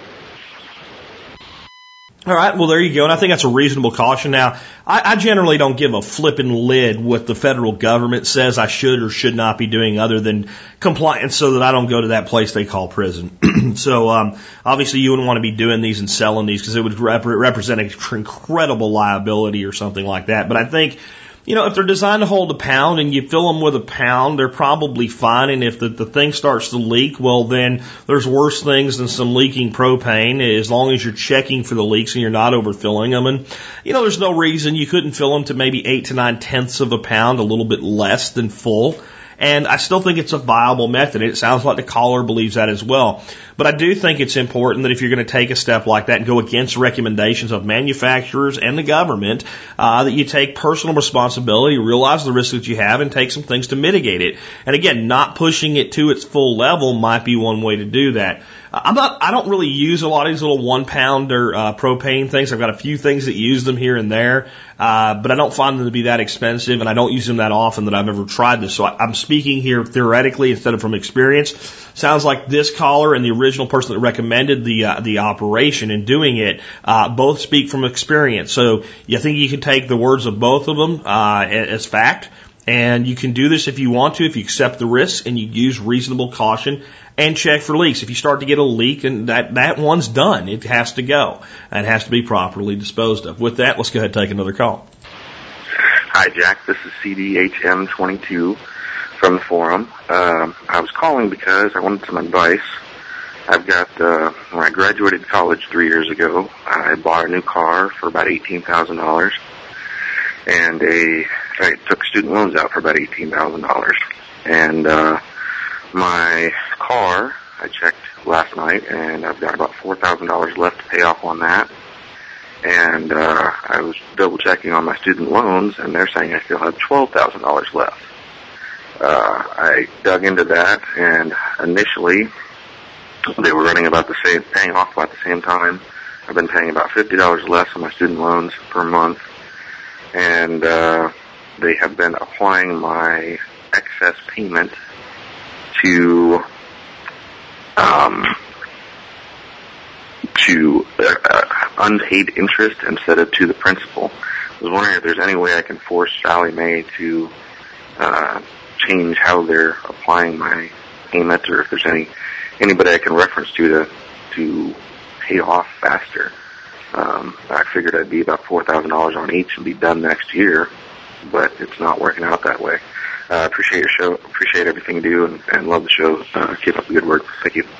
All right, well, there you go, and I think that's a reasonable caution. Now, I, I generally don't give a flippin' lid what the federal government says I should or should not be doing other than compliance so that I don't go to that place they call prison. So, um, obviously you wouldn't want to be doing these and selling these because it would rep- represent an incredible liability or something like that. But I think, you know, if they're designed to hold a pound and you fill them with a pound, they're probably fine. And if the, the thing starts to leak, well, then there's worse things than some leaking propane as long as you're checking for the leaks and you're not overfilling them. And, you know, there's no reason you couldn't fill them to maybe eight to nine tenths of a pound, a little bit less than full. And I still think it's a viable method. It sounds like the caller believes that as well. But I do think it's important that if you're going to take a step like that and go against recommendations of manufacturers and the government, uh, that you take personal responsibility, realize the risk that you have, and take some things to mitigate it. And again, not pushing it to its full level might be one way to do that. I'm not, I don't really use a lot of these little one pounder, uh, propane things. I've got a few things that use them here and there, uh, but I don't find them to be that expensive, and I don't use them that often that I've ever tried this. So I, I'm speaking here theoretically instead of from experience. Sounds like this caller and the original person that recommended the, uh, the operation and doing it, uh, both speak from experience. So you think you can take the words of both of them, uh, as fact. And you can do this if you want to, if you accept the risks and you use reasonable caution and check for leaks. If you start to get a leak, and that, that one's done. It has to go. And it has to be properly disposed of. With that, let's go ahead and take another call. Hi, Jack. This is C D H M twenty-two from the forum. Um, I was calling because I wanted some advice. I've got, uh, when I graduated college three years ago, I bought a new car for about eighteen thousand dollars. And a, I took student loans out for about eighteen thousand dollars. And, uh, my car, I checked last night, and I've got about four thousand dollars left to pay off on that. And, uh, I was double checking on my student loans, and they're saying I still have twelve thousand dollars left. Uh, I dug into that, and initially, they were running about the same, paying off about the same time. I've been paying about fifty dollars less on my student loans per month. And, uh, they have been applying my excess payment to, um, to, uh, unpaid interest instead of to the principal. I was wondering if there's any way I can force Sallie Mae to, uh, change how they're applying my payment, or if there's any, anybody I can reference to to, to pay off faster. Um, I figured I'd be about four thousand dollars on each and be done next year, but it's not working out that way. I uh, appreciate your show, appreciate everything you do, and, and love the show. Uh, keep up the good work. Thank you.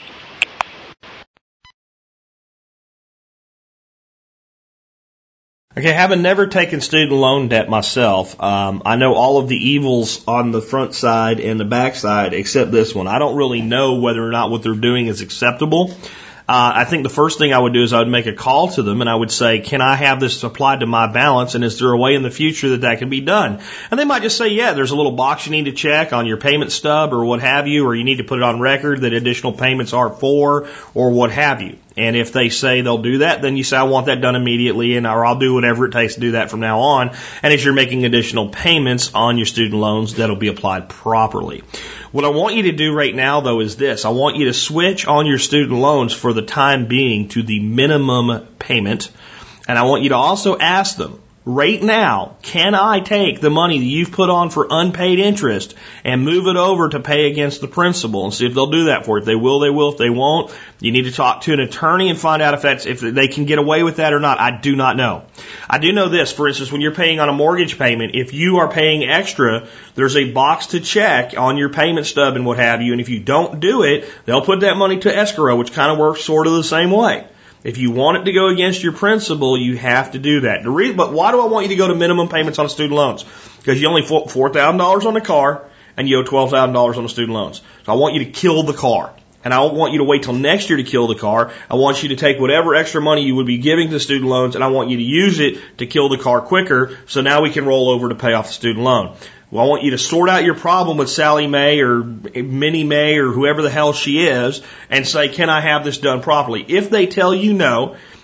Okay, having never taken student loan debt myself, um, I know all of the evils on the front side and the back side except this one. I don't really know whether or not what they're doing is acceptable. Uh, I think the first thing I would do is I would make a call to them and I would say, can I have this applied to my balance, and is there a way in the future that that can be done? And they might just say, yeah, there's a little box you need to check on your payment stub or what have you, or you need to put it on record that additional payments are for, or what have you. And if they say they'll do that, then you say, I want that done immediately, and or I'll do whatever it takes to do that from now on. And as you're making additional payments on your student loans, that'll be applied properly. What I want you to do right now, though, is this. I want you to switch on your student loans for the time being to the minimum payment. And I want you to also ask them, right now, can I take the money that you've put on for unpaid interest and move it over to pay against the principal, and see if they'll do that for you. If they will, they will. If they won't, you need to talk to an attorney and find out if that's, if they can get away with that or not. I do not know. I do know this. For instance, when you're paying on a mortgage payment, if you are paying extra, there's a box to check on your payment stub and what have you. And if you don't do it, they'll put that money to escrow, which kind of works sort of the same way. If you want it to go against your principal, you have to do that. The re- but why do I want you to go to minimum payments on student loans? Because you only owe four thousand dollars on the car and you owe twelve thousand dollars on the student loans. So I want you to kill the car. And I don't want you to wait till next year to kill the car. I want you to take whatever extra money you would be giving to student loans, and I want you to use it to kill the car quicker, so now we can roll over to pay off the student loan. Well, I want you to sort out your problem with Sallie Mae or Minnie Mae or whoever the hell she is and say, can I have this done properly? If they tell you no,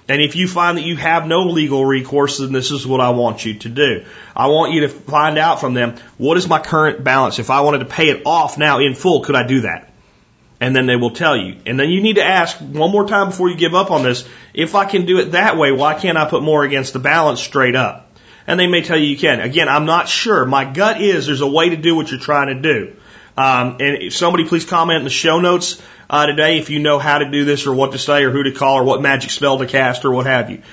And if you find that you have no legal recourse, then this is what I want you to do. I want you to find out from them, what is my current balance? If I wanted to pay it off now in full, could I do that? And then they will tell you. And then you need to ask one more time before you give up on this, if I can do it that way, why can't I put more against the balance straight up? And they may tell you you can. Again, I'm not sure. My gut is there's a way to do what you're trying to do. Um, and if somebody please comment in the show notes uh, today if you know how to do this or what to say or who to call or what magic spell to cast or what have you.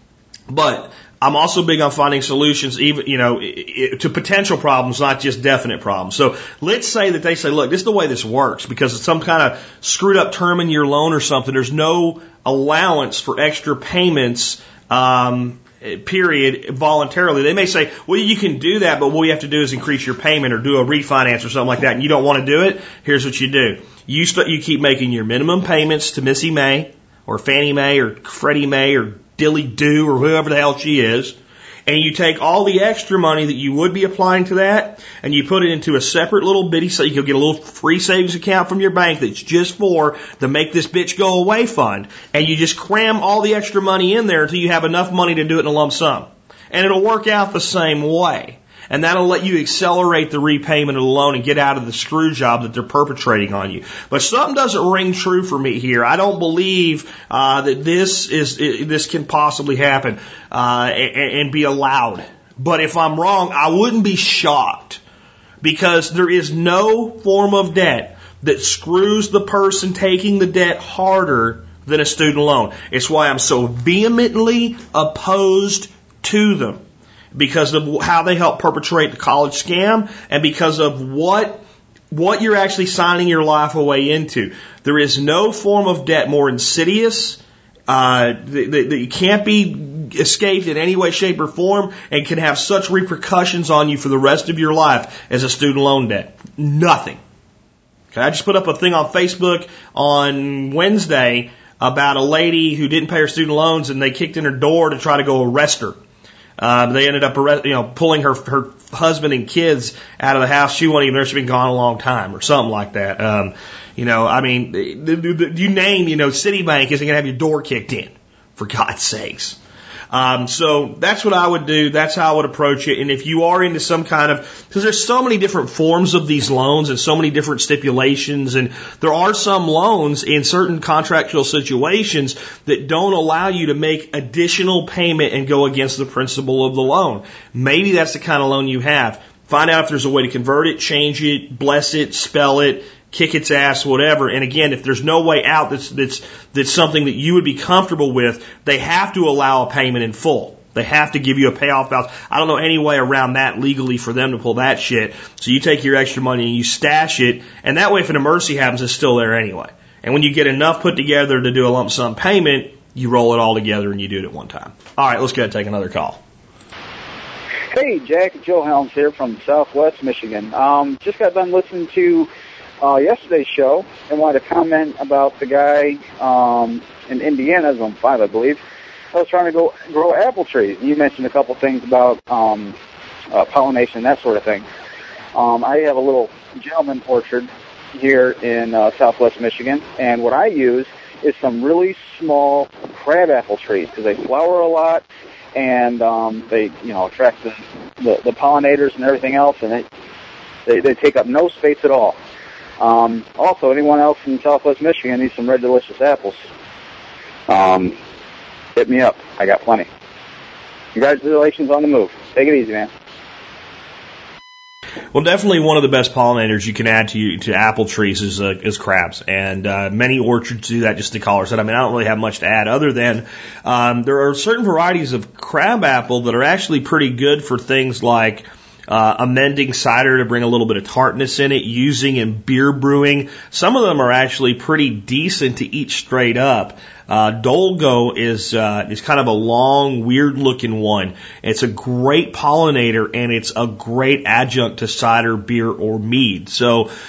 But I'm also big on finding solutions, even you know, to potential problems, not just definite problems. So let's say that they say, look, this is the way this works because it's some kind of screwed up term in your loan or something. There's no allowance for extra payments. Um, period, voluntarily. They may say, well, you can do that, but what you have to do is increase your payment or do a refinance or something like that, and you don't want to do it. Here's what you do. You st- you keep making your minimum payments to Missy May or Fannie Mae or Freddie Mae or Dilly Doo or whoever the hell she is, and you take all the extra money that you would be applying to that and you put it into a separate little bitty, so you can get a little free savings account from your bank that's just for the make this bitch go away fund, and you just cram all the extra money in there until you have enough money to do it in a lump sum. And it'll work out the same way. And that'll let you accelerate the repayment of the loan and get out of the screw job that they're perpetrating on you. But something doesn't ring true for me here. I don't believe uh, that this is this can possibly happen uh, and, and be allowed. But if I'm wrong, I wouldn't be shocked, because there is no form of debt that screws the person taking the debt harder than a student loan. It's why I'm so vehemently opposed to them. Because of how they help perpetrate the college scam and because of what what you're actually signing your life away into. There is no form of debt more insidious, uh, that, that you can't be escaped in any way, shape, or form, and can have such repercussions on you for the rest of your life as a student loan debt. Nothing. Okay, I just put up a thing on Facebook on Wednesday about a lady who didn't pay her student loans, and they kicked in her door to try to go arrest her. Uh, they ended up, arrest, you know, pulling her her husband and kids out of the house. She wasn't even there; she'd been gone a long time, or something like that. Um, you know, I mean, the, the, the, you name, you know, Citibank isn't going to have your door kicked in, for God's sakes. Um, so that's what I would do. That's how I would approach it. And if you are into some kind of, because there's so many different forms of these loans and so many different stipulations, and there are some loans in certain contractual situations that don't allow you to make additional payment and go against the principal of the loan. Maybe that's the kind of loan you have. Find out if there's a way to convert it, change it, bless it, spell it, kick its ass, whatever. And again, if there's no way out that's, that's, that's something that you would be comfortable with, they have to allow a payment in full. They have to give you a payoff balance. I don't know any way around that legally for them to pull that shit. So you take your extra money and you stash it, and that way if an emergency happens, it's still there anyway. And when you get enough put together to do a lump sum payment, you roll it all together and you do it at one time. All right, let's go ahead and take another call. Hey, Jack, Joe Helms here from Southwest Michigan. Um, just got done listening to uh, yesterday's show and wanted to comment about the guy um, in Indiana, Zone five, I believe. I was trying to go grow apple trees. You mentioned a couple things about um, uh, pollination and that sort of thing. Um, I have a little gentleman orchard here in uh, Southwest Michigan, and what I use is some really small crab apple trees because they flower a lot, and um, they, you know, attract the, the, the pollinators and everything else, and they, they they take up no space at all. Um, also, anyone else in Southwest Michigan needs some red delicious apples, um, hit me up. I got plenty. Congratulations on the move. Take it easy, man. Well, definitely one of the best pollinators you can add to to apple trees is uh, is crabs, and uh, many orchards do that. Just to call said, I mean, I don't really have much to add other than um, there are certain varieties of crab apple that are actually pretty good for things like uh, amending cider to bring a little bit of tartness in it, using in beer brewing. Some of them are actually pretty decent to eat straight up. Uh, Dolgo is, uh, is kind of a long, weird looking one. It's a great pollinator and it's a great adjunct to cider, beer, or mead. So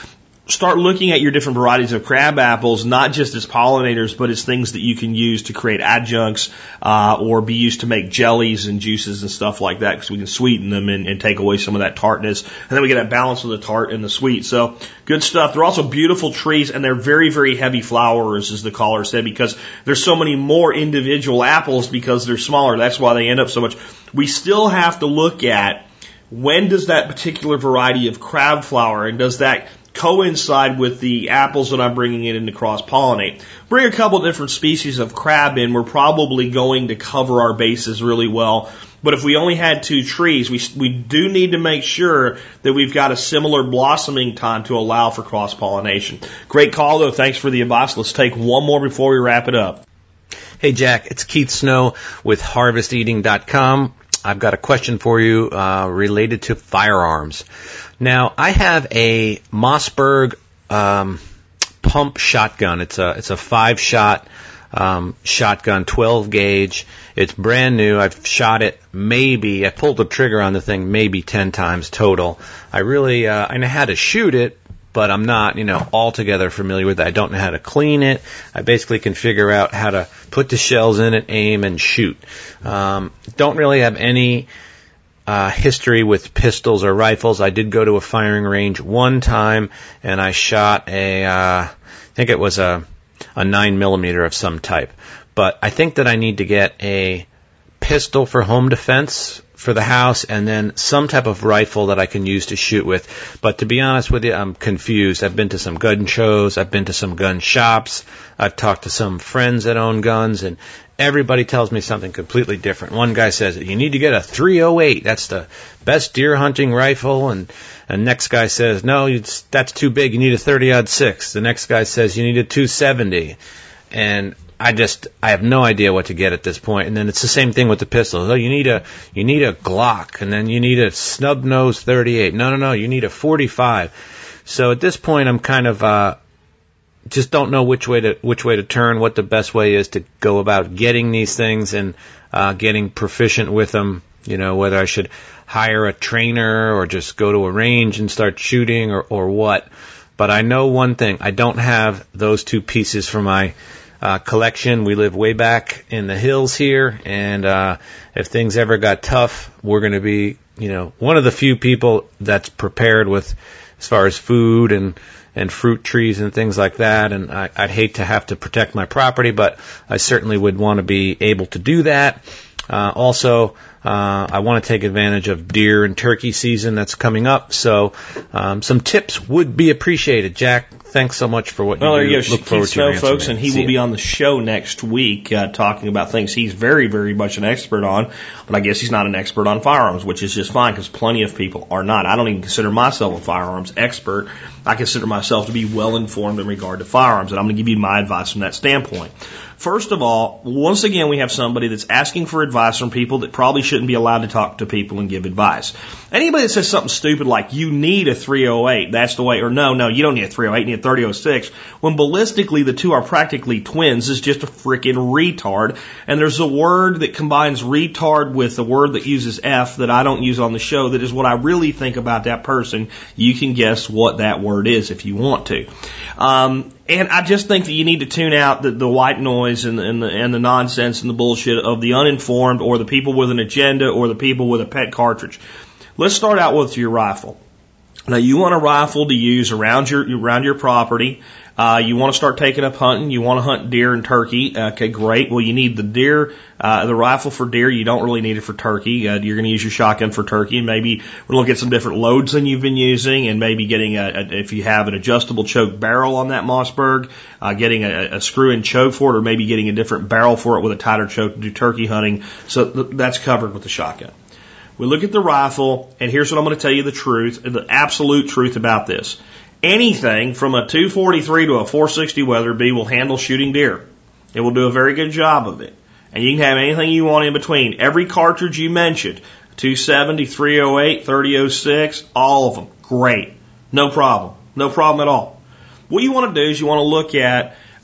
start looking at your different varieties of crab apples, not just as pollinators, but as things that you can use to create adjuncts, uh, or be used to make jellies and juices and stuff like that, because we can sweeten them and, and take away some of that tartness. And then we get that balance of the tart and the sweet. So good stuff. They're also beautiful trees, and they're very, very heavy flowers, as the caller said, because there's so many more individual apples because they're smaller. That's why they end up so much. We still have to look at when does that particular variety of crab flower, and does that coincide with the apples that I'm bringing in to cross-pollinate. Bring a couple different species of crab in, we're probably going to cover our bases really well. But if we only had two trees, we we do need to make sure that we've got a similar blossoming time to allow for cross-pollination. Great call, though. Thanks for the advice. Let's take one more before we wrap it up. Hey, Jack. It's Keith Snow with harvest eating dot com. I've got a question for you uh, related to firearms. Now, I have a Mossberg um, pump shotgun. It's a it's a five shot um, shotgun, twelve gauge. It's brand new. I've shot it maybe. I pulled the trigger on the thing maybe ten times total. I really uh, I know how to shoot it, but I'm not, you know, altogether familiar with it. I don't know how to clean it. I basically can figure out how to put the shells in it, aim, and shoot. Um, don't really have any uh, history with pistols or rifles. I did go to a firing range one time, and I shot a, uh, I think it was a, a nine millimeter of some type. But I think that I need to get a pistol for home defense for the house, and then some type of rifle that I can use to shoot with. But to be honest with you, I'm confused. I've been to some gun shows, I've been to some gun shops, I've talked to some friends that own guns, and everybody tells me something completely different. One guy says, you need to get a three oh eight, that's the best deer hunting rifle, and the next guy says, no, it's, that's too big, you need a thirty aught six. The next guy says, you need a two seventy. And I just, I have no idea what to get at this point. And then it's the same thing with the pistols. Oh, you need a, you need a Glock, and then you need a snub nose thirty-eight. No, no, no, you need a forty-five. So at this point, I'm kind of, uh, just don't know which way to, which way to turn, what the best way is to go about getting these things and, uh, getting proficient with them. You know, whether I should hire a trainer or just go to a range and start shooting or, or what. But I know one thing, I don't have those two pieces for my Uh, collection. We live way back in the hills here, and uh, if things ever got tough, we're going to be, you know, one of the few people that's prepared with as far as food and and fruit trees and things like that. And I, I'd hate to have to protect my property, but I certainly would want to be able to do that. Uh, also, uh, I want to take advantage of deer and turkey season that's coming up, so um, some tips would be appreciated. Jack, thanks so much for what well, you do. Well, there you go. Look forward Keith Snow, to folks, and he See will you. be on the show next week uh, talking about things he's very, very much an expert on, but I guess he's not an expert on firearms, which is just fine because plenty of people are not. I don't even consider myself a firearms expert. I consider myself to be well-informed in regard to firearms, and I'm going to give you my advice from that standpoint. First of all, once again, we have somebody that's asking for advice from people that probably shouldn't be allowed to talk to people and give advice. Anybody that says something stupid like, you need a three oh eight, that's the way, or no, no, you don't need a three oh eight, you need a thirty oh six, when ballistically the two are practically twins, is just a freaking retard. And there's a word that combines retard with a word that uses F that I don't use on the show that is what I really think about that person. You can guess what that word is if you want to. Um, And I just think that you need to tune out the, the white noise and the, and the and the nonsense and the bullshit of the uninformed or the people with an agenda or the people with a pet cartridge. Let's start out with your rifle. Now, you want a rifle to use around your around your property. Uh, you want to start taking up hunting. You want to hunt deer and turkey. Okay, great. Well, you need the deer, uh, the rifle for deer. You don't really need it for turkey. Uh, you're going to use your shotgun for turkey, and maybe we're looking at some different loads than you've been using, and maybe getting a, a if you have an adjustable choke barrel on that Mossberg, uh, getting a, a screw-in choke for it, or maybe getting a different barrel for it with a tighter choke to do turkey hunting. So th- that's covered with the shotgun. We look at the rifle, and here's what I'm going to tell you the truth, the absolute truth about this. Anything from a two forty-three to a four sixty Weatherby will handle shooting deer. It will do a very good job of it. And you can have anything you want in between. Every cartridge you mentioned, two seventy, three oh eight, thirty oh six, all of them, great. No problem. No problem at all. What you want to do is you want to look at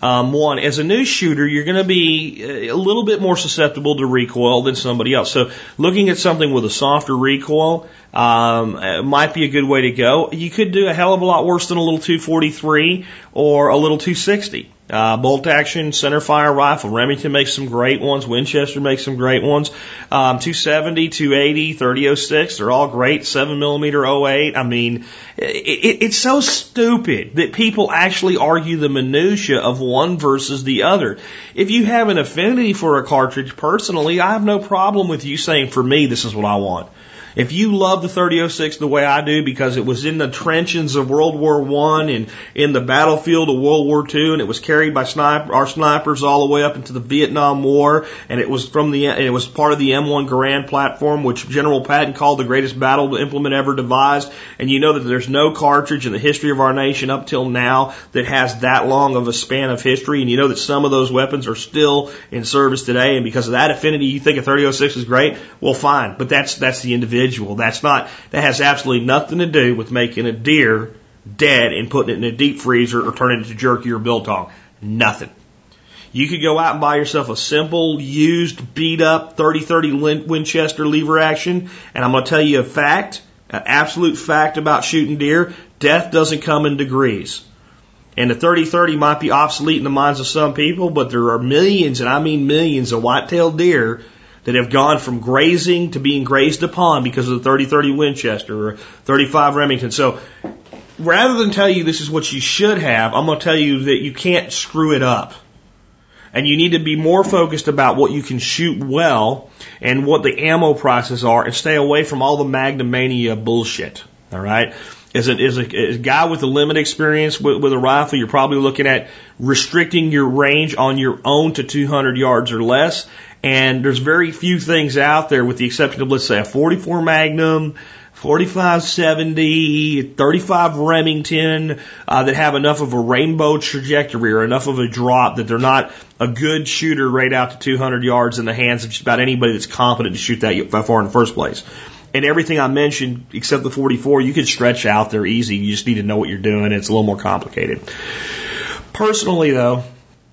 Um, one, as a new shooter, you're going to be a little bit more susceptible to recoil than somebody else. So looking at something with a softer recoil um, might be a good way to go. You could do a hell of a lot worse than a little two forty-three or a little two sixty. Uh, bolt action centerfire rifle. Remington makes some great ones. Winchester makes some great ones. Um, two seventy, two eighty, thirty oh six, they're all great. seven millimeter oh eight. I mean, it, it, it's so stupid that people actually argue the minutia of one versus the other. If you have an affinity for a cartridge, personally, I have no problem with you saying, for me, this is what I want. If you love the thirty oh six the way I do because it was in the trenches of World War One and in the battlefield of World War Two, and it was carried by sniper, our snipers all the way up into the Vietnam War, and it was from the and it was part of the M one Garand platform, which General Patton called the greatest battle implement ever devised. And you know that there's no cartridge in the history of our nation up till now that has that long of a span of history, and you know that some of those weapons are still in service today. And because of that affinity, you think a thirty oh six is great. Well, fine, but that's that's the individual. That's not, that has absolutely nothing to do with making a deer dead and putting it in a deep freezer or turning it into jerky or biltong. Nothing. You could go out and buy yourself a simple, used, beat up thirty thirty Winchester lever action, and I'm going to tell you a fact, an absolute fact about shooting deer. Death doesn't come in degrees. And the thirty thirty might be obsolete in the minds of some people, but there are millions, and I mean millions, of white-tailed deer that have gone from grazing to being grazed upon because of the thirty thirty Winchester or thirty-five Remington. So rather than tell you this is what you should have, I'm going to tell you that you can't screw it up. And you need to be more focused about what you can shoot well and what the ammo prices are, and stay away from all the Magnumania bullshit. All right? As a, as a, as a guy with a limited experience with, with a rifle, you're probably looking at restricting your range on your own to two hundred yards or less. And there's very few things out there, with the exception of, let's say, a forty-four Magnum, forty-five seventy, thirty-five Remington, uh, that have enough of a rainbow trajectory or enough of a drop that they're not a good shooter right out to two hundred yards in the hands of just about anybody that's competent to shoot that far in the first place. And everything I mentioned, except the forty-four, you can stretch out there easy. You just need to know what you're doing. It's a little more complicated. Personally, though,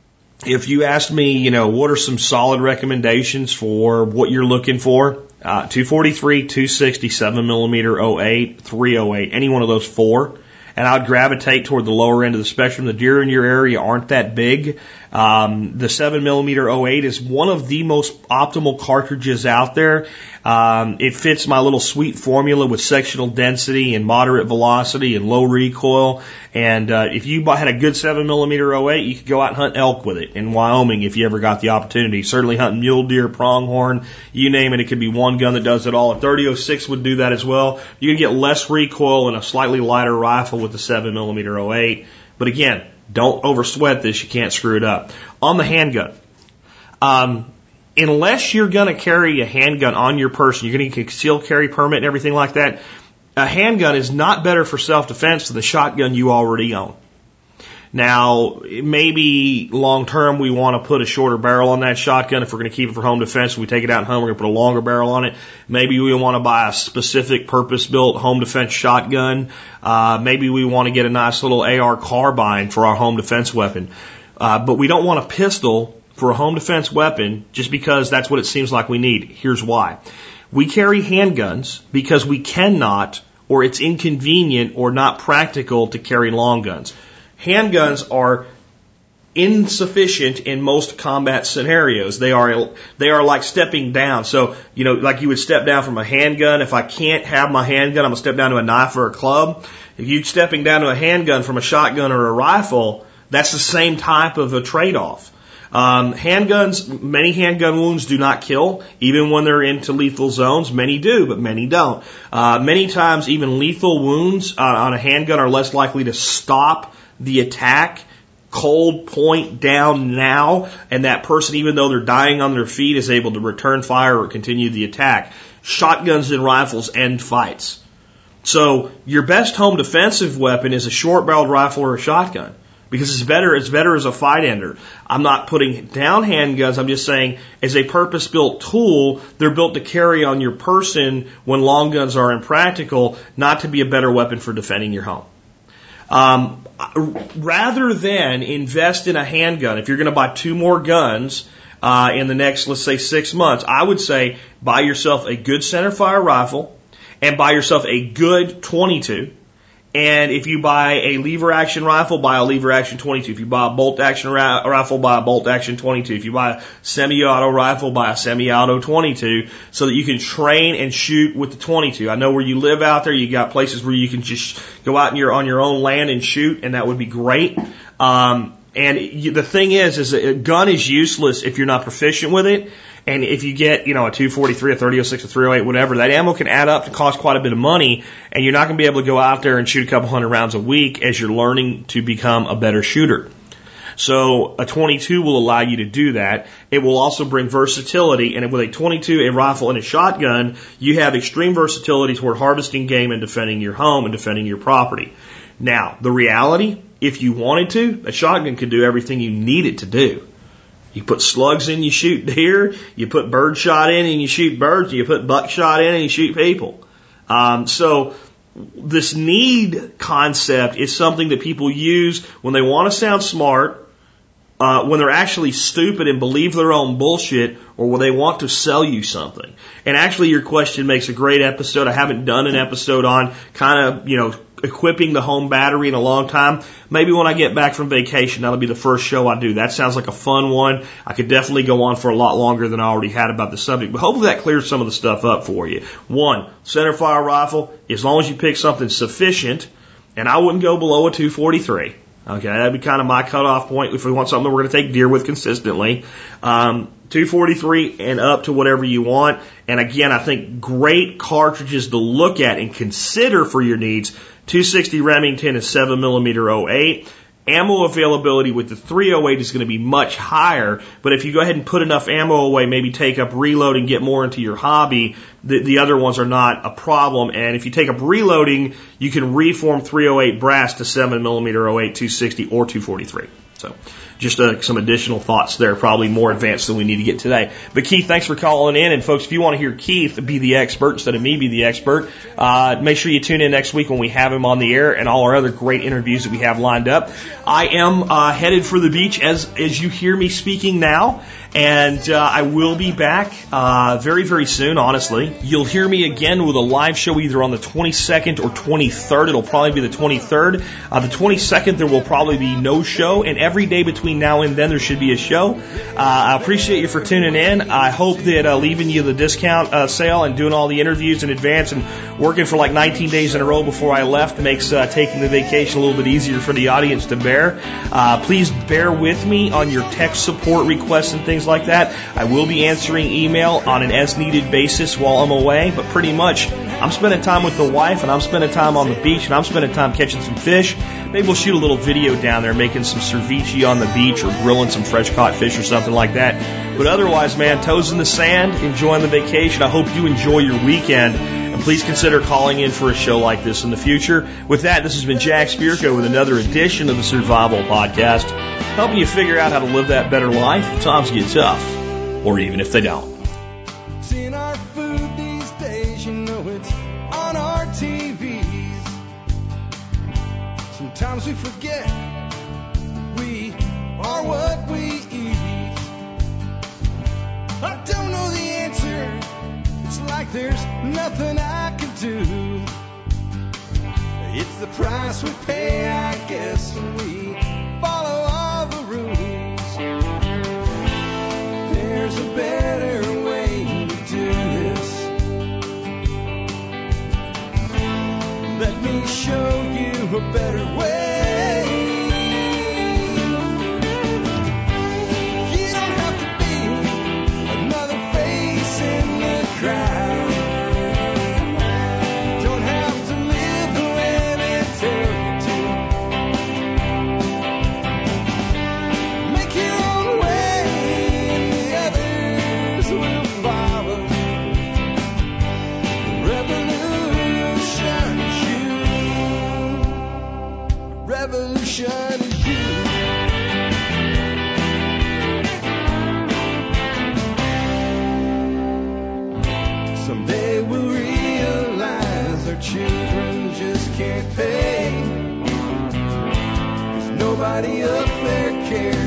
if you asked me, you know, what are some solid recommendations for what you're looking for, uh, two forty-three, two sixty, seven millimeter oh eight, three oh eight, any one of those four, and I'd gravitate toward the lower end of the spectrum. The deer in your area aren't that big. Um, the seven millimeter oh eight is one of the most optimal cartridges out there. Um, it fits my little sweet formula with sectional density and moderate velocity and low recoil. And uh, if you had a good seven millimeter oh eight, you could go out and hunt elk with it in Wyoming if you ever got the opportunity. Certainly hunting mule deer, pronghorn, you name it. It could be one gun that does it all. A thirty oh six would do that as well. You can get less recoil in a slightly lighter rifle with the seven millimeter oh eight. But again, don't oversweat this. You can't screw it up. On the handgun, um, unless you're going to carry a handgun on your person, you're going to get a concealed carry permit and everything like that, a handgun is not better for self-defense than the shotgun you already own. Now, maybe long term we want to put a shorter barrel on that shotgun. If we're going to keep it for home defense, we take it out and home, we're going to put a longer barrel on it. Maybe we want to buy a specific purpose-built home defense shotgun. Uh, maybe we want to get a nice little A R carbine for our home defense weapon. Uh, but we don't want a pistol for a home defense weapon just because that's what it seems like we need. Here's why. We carry handguns because we cannot, or it's inconvenient or not practical to carry long guns. Handguns are insufficient in most combat scenarios. They are they are like stepping down. So, you know, like you would step down from a handgun. If I can't have my handgun, I'm going to step down to a knife or a club. If you're stepping down to a handgun from a shotgun or a rifle, that's the same type of a trade-off. Um, handguns, many handgun wounds do not kill, even when they're into lethal zones. Many do, but many don't. Uh, many times, even lethal wounds uh, on a handgun are less likely to stop the attack, cold point down now, and that person, even though they're dying on their feet, is able to return fire or continue the attack. Shotguns and rifles end fights. So your best home defensive weapon is a short-barreled rifle or a shotgun, because it's better, it's better as a fight ender. I'm not putting down handguns, I'm just saying as a purpose-built tool, they're built to carry on your person when long guns are impractical, not to be a better weapon for defending your home. Um, rather than invest in a handgun, if you're going to buy two more guns uh, in the next, let's say, six months, I would say buy yourself a good centerfire rifle and buy yourself a good twenty-two. And if you buy a lever action rifle, buy a lever action twenty-two. If you buy a bolt action ra- rifle, buy a bolt action twenty-two. If you buy a semi-auto rifle, buy a semi-auto twenty-two, so that you can train and shoot with the twenty-two. I know where you live out there, you got places where you can just go out in your, on your own land and shoot, and that would be great. Um, and you, the thing is, is a gun is useless if you're not proficient with it. And if you get, you know, a two forty-three, a thirty oh six, a three oh eight, whatever, that ammo can add up to cost quite a bit of money, and you're not going to be able to go out there and shoot a couple hundred rounds a week as you're learning to become a better shooter. So a twenty-two will allow you to do that. It will also bring versatility, and with a twenty-two, a rifle, and a shotgun, you have extreme versatility toward harvesting game and defending your home and defending your property. Now, the reality, if you wanted to, a shotgun could do everything you need it to do. You put slugs in, you shoot deer. You put birdshot in, and you shoot birds. You put buckshot in, and you shoot people. Um, so this need concept is something that people use when they want to sound smart, uh, when they're actually stupid and believe their own bullshit, or when they want to sell you something. And actually, your question makes a great episode. I haven't done an episode on kind of, you know, equipping the home battery in a long time. Maybe when I get back from vacation, that'll be the first show I do. That sounds like a fun one. I could definitely go on for a lot longer than I already had about the subject, but hopefully that clears some of the stuff up for you. One, centerfire rifle, as long as you pick something sufficient, and I wouldn't go below a two forty-three. Okay, that'd be kind of my cutoff point if we want something we're going to take deer with consistently. Um, two forty-three and up to whatever you want. And again, I think great cartridges to look at and consider for your needs. two sixty Remington and seven millimeter oh eight. Ammo availability with the three oh eight is going to be much higher, but if you go ahead and put enough ammo away, maybe take up reloading, get more into your hobby, the, the other ones are not a problem. And if you take up reloading, you can reform three oh eight brass to seven millimeter oh eight, two sixty, or two forty-three. So just uh, some additional thoughts there, probably more advanced than we need to get today. But Keith, thanks for calling in. And folks, if you want to hear Keith be the expert instead of me be the expert, uh, make sure you tune in next week when we have him on the air and all our other great interviews that we have lined up. I am uh, headed for the beach as as you hear me speaking now. And uh, I will be back uh, very, very soon, honestly. You'll hear me again with a live show either on the twenty-second or twenty-third. It'll probably be the twenty-third. Uh, the twenty-second, there will probably be no show. And every day between now and then, there should be a show. Uh, I appreciate you for tuning in. I hope that uh, leaving you the discount uh, sale and doing all the interviews in advance and working for like nineteen days in a row before I left makes uh, taking the vacation a little bit easier for the audience to bear. Uh, please bear with me on your tech support requests and things like that. I will be answering email on an as-needed basis while I'm away, but pretty much I'm spending time with the wife, and I'm spending time on the beach, and I'm spending time catching some fish. Maybe we'll shoot a little video down there making some ceviche on the beach or grilling some fresh-caught fish or something like that. But otherwise, man, toes in the sand, enjoying the vacation. I hope you enjoy your weekend, and please consider calling in for a show like this in the future. With that, this has been Jack Spirko with another edition of the Survival Podcast, helping you figure out how to live that better life if times get tough, or even if they don't. Seeing our food these days, you know it's on our T Vs. Sometimes we forget we are what we eat. I don't know the answer. It's like there's nothing I can do. It's the price we pay, I guess, when we follow all the rules. There's a better way to do this. Let me show you a better way. You don't have to be another face in the crowd. You don't have to live the way they tell you to. Make your own way and the others will follow. Revolution is you. Revolution is you. Someday we'll realize our children just can't pay tidy up their care.